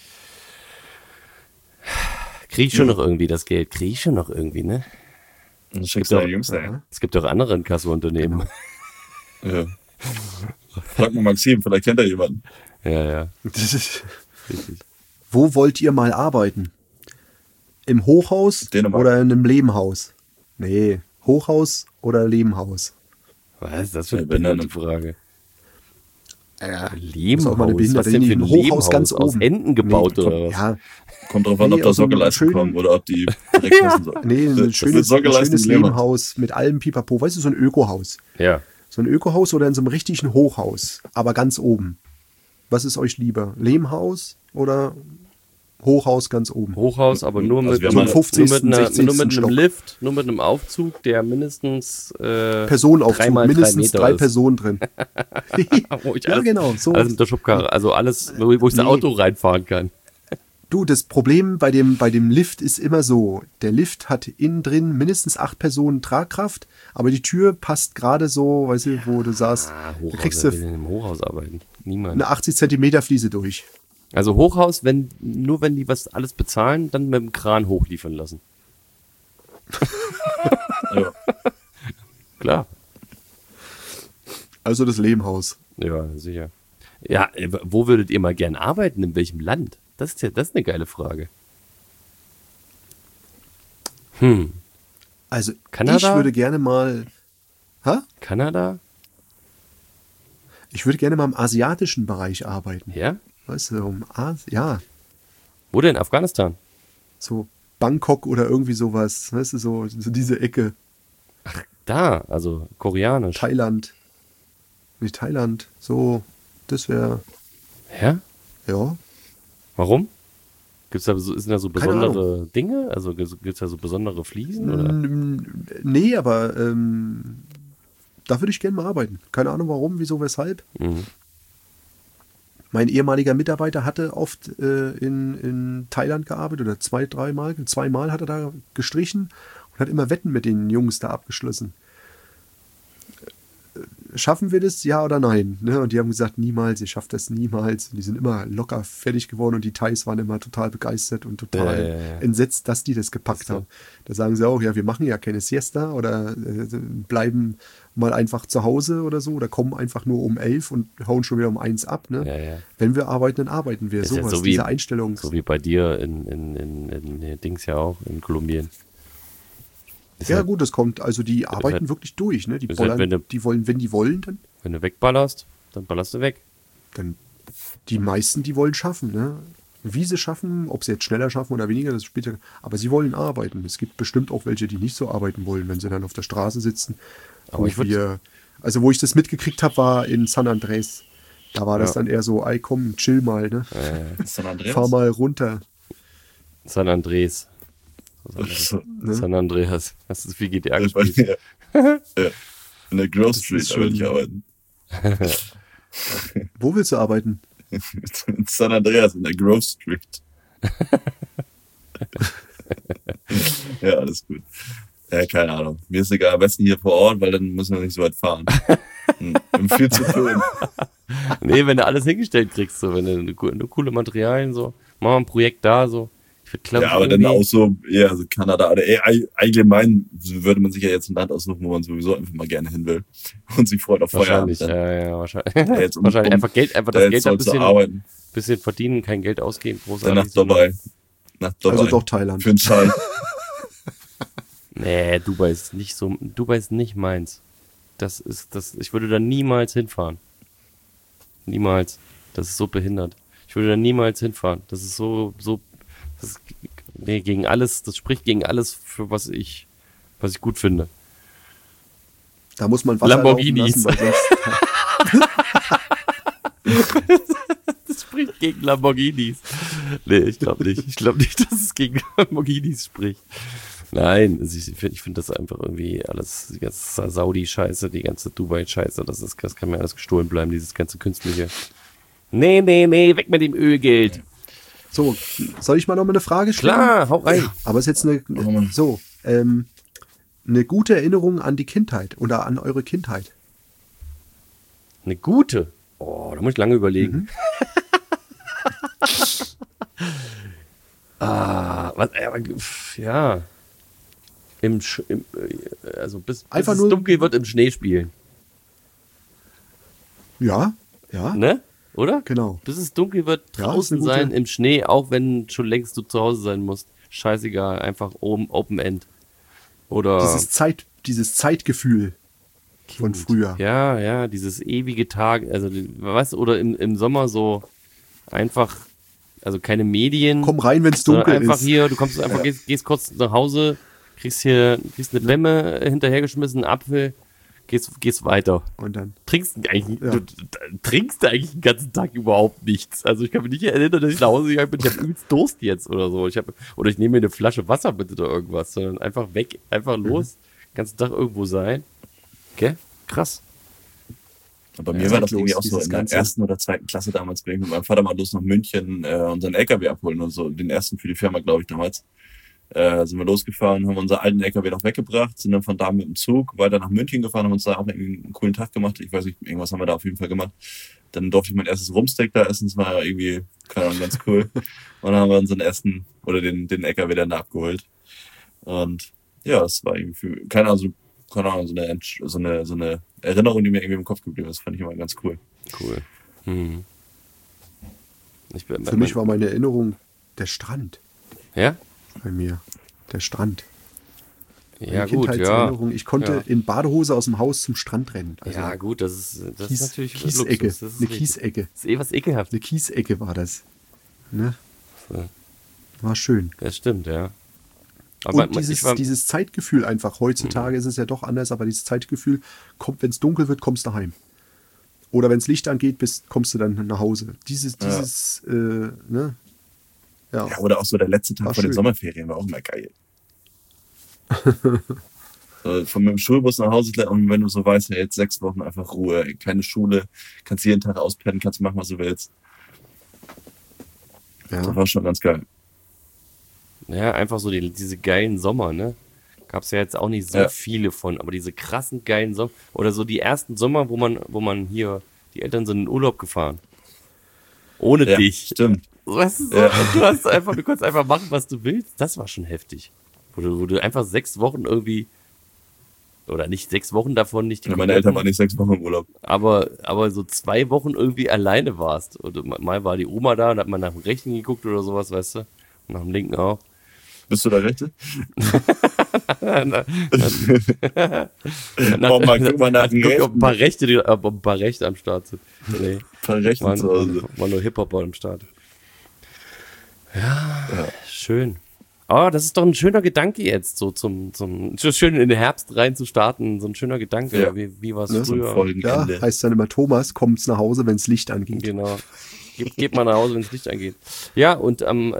S5: Krieg ich schon noch irgendwie das Geld? Krieg ich schon noch irgendwie, ne?
S2: Und das schickst du deine Jungs dahin.
S5: Es gibt doch andere Inkasso-Unternehmen.
S2: Ja. Frag mal Maxim, vielleicht kennt er jemanden.
S5: Ja.
S4: Richtig. Wo wollt ihr mal arbeiten? Im Hochhaus
S2: Dänemark.
S4: oder in einem Lehmhaus? Nee, Hochhaus oder Lehmhaus?
S5: Was ist das für eine behinderte Frage?
S4: Ja,
S5: Lehmhaus?
S4: auch mal eine
S5: Was denn für ein
S4: Hochhaus
S5: Lehmhaus?
S4: ganz
S5: Aus
S4: oben.
S5: Enten gebaut oder was?
S4: Ja,
S2: Kommt drauf an, ob da
S4: aus einem
S2: Sockelleisten
S4: schönen-
S2: kommen oder ob die direkt passen sollen.
S4: nee, ein schönes Lehmhaus mit allem Pipapo. Weißt du, so ein Ökohaus.
S5: Ja.
S4: So ein Ökohaus oder in so einem richtigen Hochhaus, aber ganz oben. Was ist euch lieber? Lehmhaus oder Hochhaus ganz oben?
S5: Hochhaus, aber nur mit,
S2: Also wir
S5: nur
S2: haben
S5: mit,
S4: 50.,
S5: nur mit
S4: 60.
S5: einem
S4: Stock.
S5: Lift, nur mit einem Aufzug, der mindestens
S4: Personenaufzug,
S5: 3 mal 3
S4: mindestens
S5: Meter
S4: 3
S5: ist.
S4: Personen drin.
S5: Wo ich
S4: Ja,
S5: alles,
S4: genau, so.
S5: alles mit der Schubkarre, also alles, wo ich das
S4: Nee.
S5: Auto reinfahren kann.
S4: Du, das Problem bei dem Lift ist immer so, der Lift hat innen drin mindestens 8 Personen Tragkraft, aber die Tür passt gerade so, weißt du, wo du saßt, da
S5: Hochhaus,
S4: kriegst
S5: wer
S4: du
S5: will denn im Hochhaus arbeiten? Niemand.
S4: eine 80 Zentimeter Fliese durch.
S5: Also Hochhaus, nur wenn die was alles bezahlen, dann mit dem Kran hochliefern lassen.
S2: Ja.
S5: Klar.
S4: Also das Lehmhaus.
S5: Ja, sicher. Ja, wo würdet ihr mal gern arbeiten? In welchem Land? Das ist eine geile Frage.
S4: Also
S5: Kanada?
S4: ich würde gerne mal...
S5: Kanada?
S4: Ich würde gerne mal im asiatischen Bereich arbeiten.
S5: Ja?
S4: Weißt du, ja,
S5: Wo denn? Afghanistan?
S4: so Bangkok oder irgendwie sowas. Weißt du, so diese Ecke.
S5: Da, also koreanisch.
S4: Thailand. Nicht Thailand. So, das wäre,
S5: Ja?
S4: ja.
S5: Warum? Sind da so
S4: Keine
S5: besondere Dinge? Also gibt's da so besondere Fliesen? Oder?
S4: Nee, aber da würde ich gerne mal arbeiten. Keine Ahnung warum, wieso, weshalb.
S5: Mhm.
S4: Mein ehemaliger Mitarbeiter hatte oft in Thailand gearbeitet oder zweimal hat er da gestrichen und hat immer Wetten mit den Jungs da abgeschlossen. Schaffen wir das, ja oder nein? Ne? Und die haben gesagt, niemals, ihr schafft das niemals. Und die sind immer locker fertig geworden und die Thais waren immer total begeistert und total
S5: Ja.
S4: entsetzt, dass die das gepackt
S5: So.
S4: haben. Da sagen sie auch, ja, wir machen ja keine Siesta oder bleiben mal einfach zu Hause oder so oder kommen einfach nur um 11 und hauen schon wieder um 1 ab. Ne?
S5: Ja.
S4: Wenn wir arbeiten, dann arbeiten wir.
S5: Ist ja
S4: Sowas,
S5: so wie-
S4: diese Einstellung.
S5: So wie bei dir in Dings ja auch, in Kolumbien. Ist
S4: Ja
S5: halt,
S4: gut, das kommt, also die arbeiten
S5: halt-
S4: wirklich durch. Ne? Die,
S5: ist halt,
S4: bollern,
S5: wenn du-
S4: die wollen, wenn die wollen,
S5: wenn du wegballerst, dann ballerst du weg.
S4: dann die meisten, die wollen schaffen. Ne? Wie sie schaffen, ob sie jetzt schneller schaffen oder weniger, das spielt ja. Aber sie wollen arbeiten. Es gibt bestimmt auch welche, die nicht so arbeiten wollen, wenn sie dann auf der Straße sitzen.
S5: Aber ich würd-
S4: Also wo ich das mitgekriegt habe, war in San Andres. Da war das
S5: Ja.
S4: dann eher so, ey komm, chill mal, ne?
S2: San Andreas?
S4: Fahr mal runter.
S5: San Andres.
S2: So,
S4: Ne?
S5: San Andreas. Hast du viel GTA
S2: bei
S5: gespielt?
S2: mir. Ja. In der Grove
S4: ist
S2: Street,
S4: schon-
S2: aber nicht arbeiten.
S4: Wo willst du arbeiten?
S2: In San Andreas, in der Grove Street. Ja, alles gut. Ja, keine Ahnung. Mir ist egal, am besten hier vor Ort, weil dann müssen wir nicht so weit fahren. Wir haben viel zu tun.
S5: Nee, wenn du alles hingestellt kriegst, so, wenn du nur coole Materialien, so, mach mal ein Projekt da, so. Ich würde glaube
S2: Ja, aber dann auch so, ja, so Kanada oder allgemein würde man sich ja jetzt ein Land aussuchen, wo man sowieso einfach mal gerne hin will und sich freut auf
S5: wahrscheinlich,
S2: Feierabend.
S5: ja, wahrscheinlich.
S2: Ja, jetzt
S5: Wahrscheinlich einfach das
S2: da
S5: Geld
S2: jetzt
S5: ein
S2: soll zu
S5: bisschen,
S2: arbeiten,
S5: bisschen verdienen, kein Geld ausgeben,
S2: dann
S5: großartig.
S2: nach Dubai. Nach Dubai.
S4: Also doch Thailand.
S2: Für einen Schein.
S5: Nee, Dubai ist nicht meins. Ich würde da niemals hinfahren. Niemals. Das ist so behindert. Ich würde da niemals hinfahren. Das ist gegen alles, das spricht gegen alles, für was ich gut finde.
S4: Da muss man Wasser
S5: Lamborghinis.
S4: laufen lassen, weil sonst,
S5: Das spricht gegen Lamborghinis. Nee, ich glaube nicht. Ich glaube nicht, dass es gegen Lamborghinis spricht. Nein, also ich finde das einfach irgendwie alles, die ganze Saudi-Scheiße, die ganze Dubai-Scheiße, das kann mir alles gestohlen bleiben, dieses ganze künstliche. Nee, weg mit dem Ölgeld.
S4: so, soll ich mal noch mal eine Frage stellen?
S5: Klar, hau rein.
S4: Aber es ist jetzt eine gute Erinnerung an die Kindheit oder an eure Kindheit.
S5: Eine gute. Oh, da muss ich lange überlegen. Ja. Also bis
S4: Einfach
S5: es
S4: nur-
S5: dunkel wird im Schnee spielen.
S4: Ja,
S5: Ne? Oder?
S4: genau.
S5: Bis es dunkel wird,
S4: Ja, ist
S5: draußen
S4: eine gute-
S5: sein, im Schnee, auch wenn schon längst du zu Hause sein musst. Scheißegal, einfach oben, Open End. Oder
S4: Dieses Zeitgefühl von früher.
S5: Ja, dieses ewige Tag, also was, oder im Sommer so einfach, also keine Medien.
S4: Komm rein, wenn es
S5: sondern
S4: dunkel
S5: einfach
S4: ist.
S5: hier, du kommst einfach, gehst kurz nach Hause, kriegst eine Bämme hinterhergeschmissen, einen Apfel, gehst weiter.
S4: Und dann.
S5: Trinkst eigentlich,
S4: Ja.
S5: du trinkst eigentlich den ganzen Tag überhaupt nichts. Also ich kann mich nicht erinnern, dass ich nach Hause gegangen bin, ich habe übelst Durst jetzt oder so. Oder ich nehme mir eine Flasche Wasser mit oder irgendwas, sondern einfach weg, einfach los, den ganzen Tag irgendwo sein. Okay? Krass.
S2: Und bei mir war das
S4: zeitlos,
S2: irgendwie auch so
S4: dieses
S2: in der
S4: Ganze.
S2: 1. oder 2. Klasse damals, bin ich mit meinem Vater mal los nach München unseren LKW abholen und so, den ersten für die Firma, glaube ich, damals. Sind wir losgefahren, haben unseren alten LKW noch weggebracht, sind dann von da mit dem Zug weiter nach München gefahren, haben uns da auch irgendwie einen coolen Tag gemacht. Ich weiß nicht, irgendwas haben wir da auf jeden Fall gemacht. Dann durfte ich mein erstes Rumsteak da essen, das war irgendwie, keine Ahnung, ganz cool. Und dann haben wir unseren ersten, oder den LKW dann da abgeholt. Und ja, es war irgendwie, keine Ahnung, so eine Erinnerung, die mir irgendwie im Kopf geblieben ist. Fand ich immer ganz cool.
S5: Cool. Hm.
S4: Für mich war meine Erinnerung der Strand
S5: Ja?
S4: bei mir. Der Strand.
S5: Ja,
S4: Meine
S5: gut, ja.
S4: Kindheitserinnerung. Ich konnte
S5: Ja.
S4: in Badehose aus dem Haus zum Strand rennen. Also
S5: Ja, gut, das ist natürlich
S4: Kiesecke.
S5: Luxus. Das ist
S4: Eine
S5: richtig.
S4: Kiesecke.
S5: Das ist eh was ekelhaft.
S4: Eine Kiesecke war das. Ne?
S5: So.
S4: War schön.
S5: Das stimmt, ja.
S4: Und dieses Zeitgefühl einfach. Heutzutage ist es ja doch anders, aber dieses Zeitgefühl kommt, wenn es dunkel wird, kommst du heim. Oder wenn es Licht angeht, kommst du dann nach Hause. Ne? Ja.
S2: Ja, oder auch so der letzte Tag
S4: War
S2: vor den
S4: schön.
S2: Sommerferien war auch immer geil. Von mit dem Schulbus nach Hause und wenn du so weißt, ja, jetzt 6 Wochen einfach Ruhe, keine Schule, kannst jeden Tag auspennen, kannst machen, was du willst. Das
S4: Ja.
S2: war schon ganz geil.
S5: Ja, einfach so diese geilen Sommer, ne? Gab's ja jetzt auch nicht so
S2: Ja.
S5: viele von, aber diese krassen geilen Sommer. Oder so die ersten Sommer, wo man hier, die Eltern sind in Urlaub gefahren. Ohne
S2: Ja,
S5: dich.
S2: stimmt.
S5: Weißt du, so,
S2: Ja.
S5: und du konntest einfach machen, was du willst. Das war schon heftig. Wo du einfach 6 Wochen irgendwie, oder nicht 6 Wochen davon, nicht die
S2: Ja, meine Eltern waren nicht 6 Wochen im Urlaub.
S5: aber so 2 Wochen irgendwie alleine warst. Und mal war die Oma da und hat mal nach dem Rechten geguckt oder sowas, weißt du? Und nach dem Linken auch.
S2: Bist du der Rechte?
S5: Nach,
S2: Oh, mal guck mal nach dem
S5: guck, ob ein
S2: Rechten.
S5: ob ein paar Rechte am Start sind. Nee,
S2: Ein paar Rechten zu Hause.
S5: waren nur Hip-Hopper am Start. Ja, schön. Oh, das ist doch ein schöner Gedanke jetzt, so so schön in den Herbst rein zu starten, so ein schöner Gedanke.
S2: Ja.
S5: Wie war es
S4: Ne?
S5: früher?
S4: Ja,
S2: Folgenende.
S4: heißt dann immer Thomas, kommt's nach Hause, wenn's Licht angeht.
S5: Genau. Geht mal nach Hause, wenn das Licht angeht. Ja, und am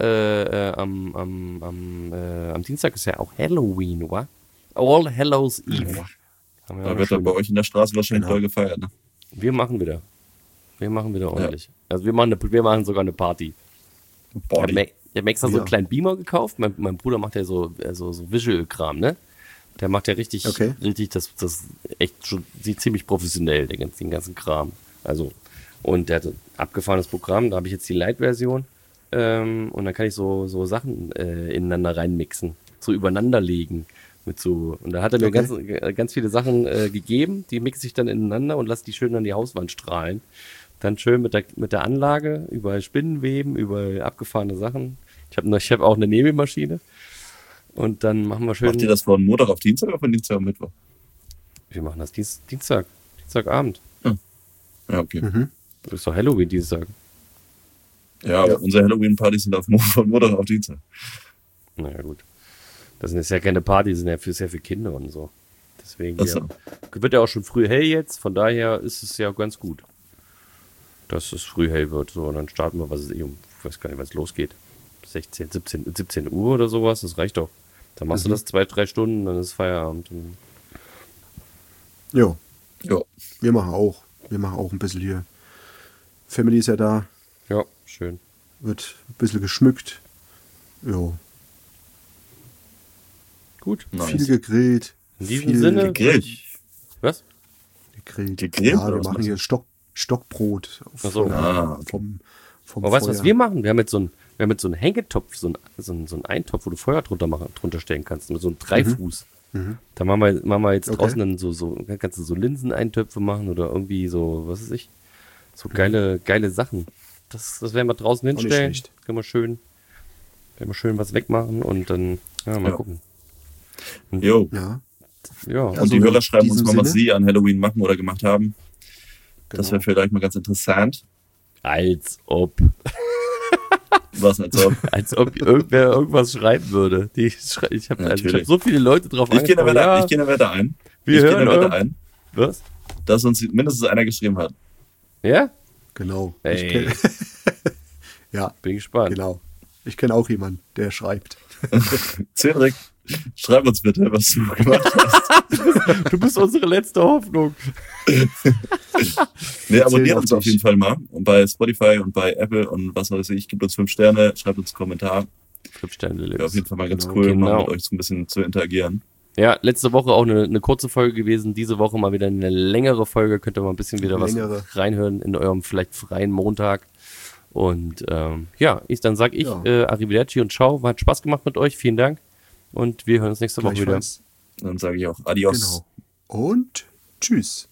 S5: Dienstag ist ja auch Halloween, wa? All Hallows Eve. Haben wir
S2: Da
S5: auch
S2: wird dann
S5: schon.
S2: bei euch in der Straße wahrscheinlich
S4: Genau.
S2: doll gefeiert, ne?
S5: Wir machen wieder ordentlich. Also wir machen sogar eine Party.
S2: Boah,
S5: Ich hab mir extra so einen
S4: Ja.
S5: kleinen Beamer gekauft. Mein Bruder macht ja so Visual-Kram, ne? Der macht ja richtig,
S4: Okay.
S5: das echt schon, sieht ziemlich professionell, den ganzen Kram. Also, und der hat ein abgefahrenes Programm, da habe ich jetzt die Lite-Version. Und dann kann ich so Sachen ineinander reinmixen, so übereinander legen. Und da hat er mir ganz viele Sachen gegeben, die mixe ich dann ineinander und lasse die schön an die Hauswand strahlen. Dann schön mit der Anlage, überall Spinnenweben, überall abgefahrene Sachen. Ich hab auch eine Nebelmaschine. Und dann machen wir schön.
S2: macht ihr das von Montag auf Dienstag oder von Dienstag auf Mittwoch?
S5: Wir machen das Dienstagabend.
S2: Ja, okay.
S5: Das ist doch Halloween Dienstag.
S2: Ja, aber unsere Halloween-Partys sind von Montag auf Dienstag.
S5: Naja, gut. Das ist ja keine Party, das sind ja für Kinder und so. Deswegen
S2: Ach so.
S5: wird ja auch schon früh hell jetzt, von daher ist es ja ganz gut, dass es früh hell wird. So, und dann starten wir, ich weiß gar nicht, wann es losgeht. 16, 17 Uhr oder sowas, das reicht doch. Dann machst du das 2-3 Stunden, dann ist Feierabend. Und
S4: Ja,
S2: Ja.
S4: wir machen auch ein bisschen hier. Family ist ja da,
S5: ja, schön.
S4: wird ein bisschen geschmückt. Ja,
S5: Gut.
S4: viel gegrillt.
S5: In diesem
S4: viel
S5: Sinne.
S2: Gegrillt.
S5: Was?
S4: Gegrillt.
S2: Gegrillt,
S4: Ja,
S2: oder
S4: wir
S2: was
S4: machen
S2: machst
S4: hier Stockbrot
S5: Ach so.
S4: vom
S5: Aber weißt du, was
S4: Feuer.
S5: wir machen? Wir haben jetzt so einen Hängetopf, so einen Eintopf, wo du Feuer drunter stellen kannst, mit so einem Dreifuß. Da machen wir jetzt
S4: Okay.
S5: draußen dann kannst du so Linseneintöpfe machen oder irgendwie so, was weiß ich, so geile Sachen. Das werden wir draußen
S4: nicht
S5: hinstellen.
S4: schlecht.
S5: Können wir schön was wegmachen und dann, mal
S2: Ja.
S5: gucken.
S2: Jo.
S4: Ja,
S5: Ja,
S2: Und
S4: Also
S2: die Hörer
S4: in
S2: schreiben uns
S4: diesem
S2: mal, was
S4: Sinne?
S2: sie an Halloween machen oder gemacht haben. Das
S4: genau.
S2: wäre vielleicht mal ganz interessant.
S5: als ob
S2: Als ob.
S5: irgendwer irgendwas schreiben würde. Ich habe
S2: Natürlich.
S5: so viele Leute drauf
S2: Ich gehe in
S5: angesprochen.
S2: der Wette ein.
S5: Wir
S2: Ich gehe in
S5: hören
S2: der Wette
S5: eurem-
S2: ein,
S5: Was?
S2: dass uns mindestens einer geschrieben hat.
S5: Ja?
S4: Genau.
S5: Ey.
S4: Ja,
S5: Bin gespannt.
S4: genau. Ich kenne auch jemanden, der schreibt.
S2: Cedric, schreib uns bitte, was du gemacht hast.
S5: Du bist unsere letzte Hoffnung.
S2: Nee, abonniert
S4: auf
S2: uns auf
S4: dich.
S2: jeden Fall mal. Und bei Spotify und bei Apple und was weiß ich, gebt uns 5 Sterne, schreibt uns einen Kommentar.
S5: 5 Sterne
S2: Wäre auf jeden Fall mal ganz
S4: Genau.
S2: cool, mal
S5: Genau.
S2: mit euch so ein bisschen zu interagieren.
S5: Ja, letzte Woche auch eine kurze Folge gewesen. Diese Woche mal wieder eine längere Folge. Könnt ihr mal ein bisschen wieder
S4: Längere.
S5: was reinhören in eurem vielleicht freien Montag. Und dann sage ich
S4: Ja.
S5: Arrivederci und Ciao. Hat Spaß gemacht mit euch. Vielen Dank. Und wir hören uns nächste Woche wieder.
S4: Gleichfalls.
S2: Dann sage ich auch Adios.
S4: Genau. Und tschüss.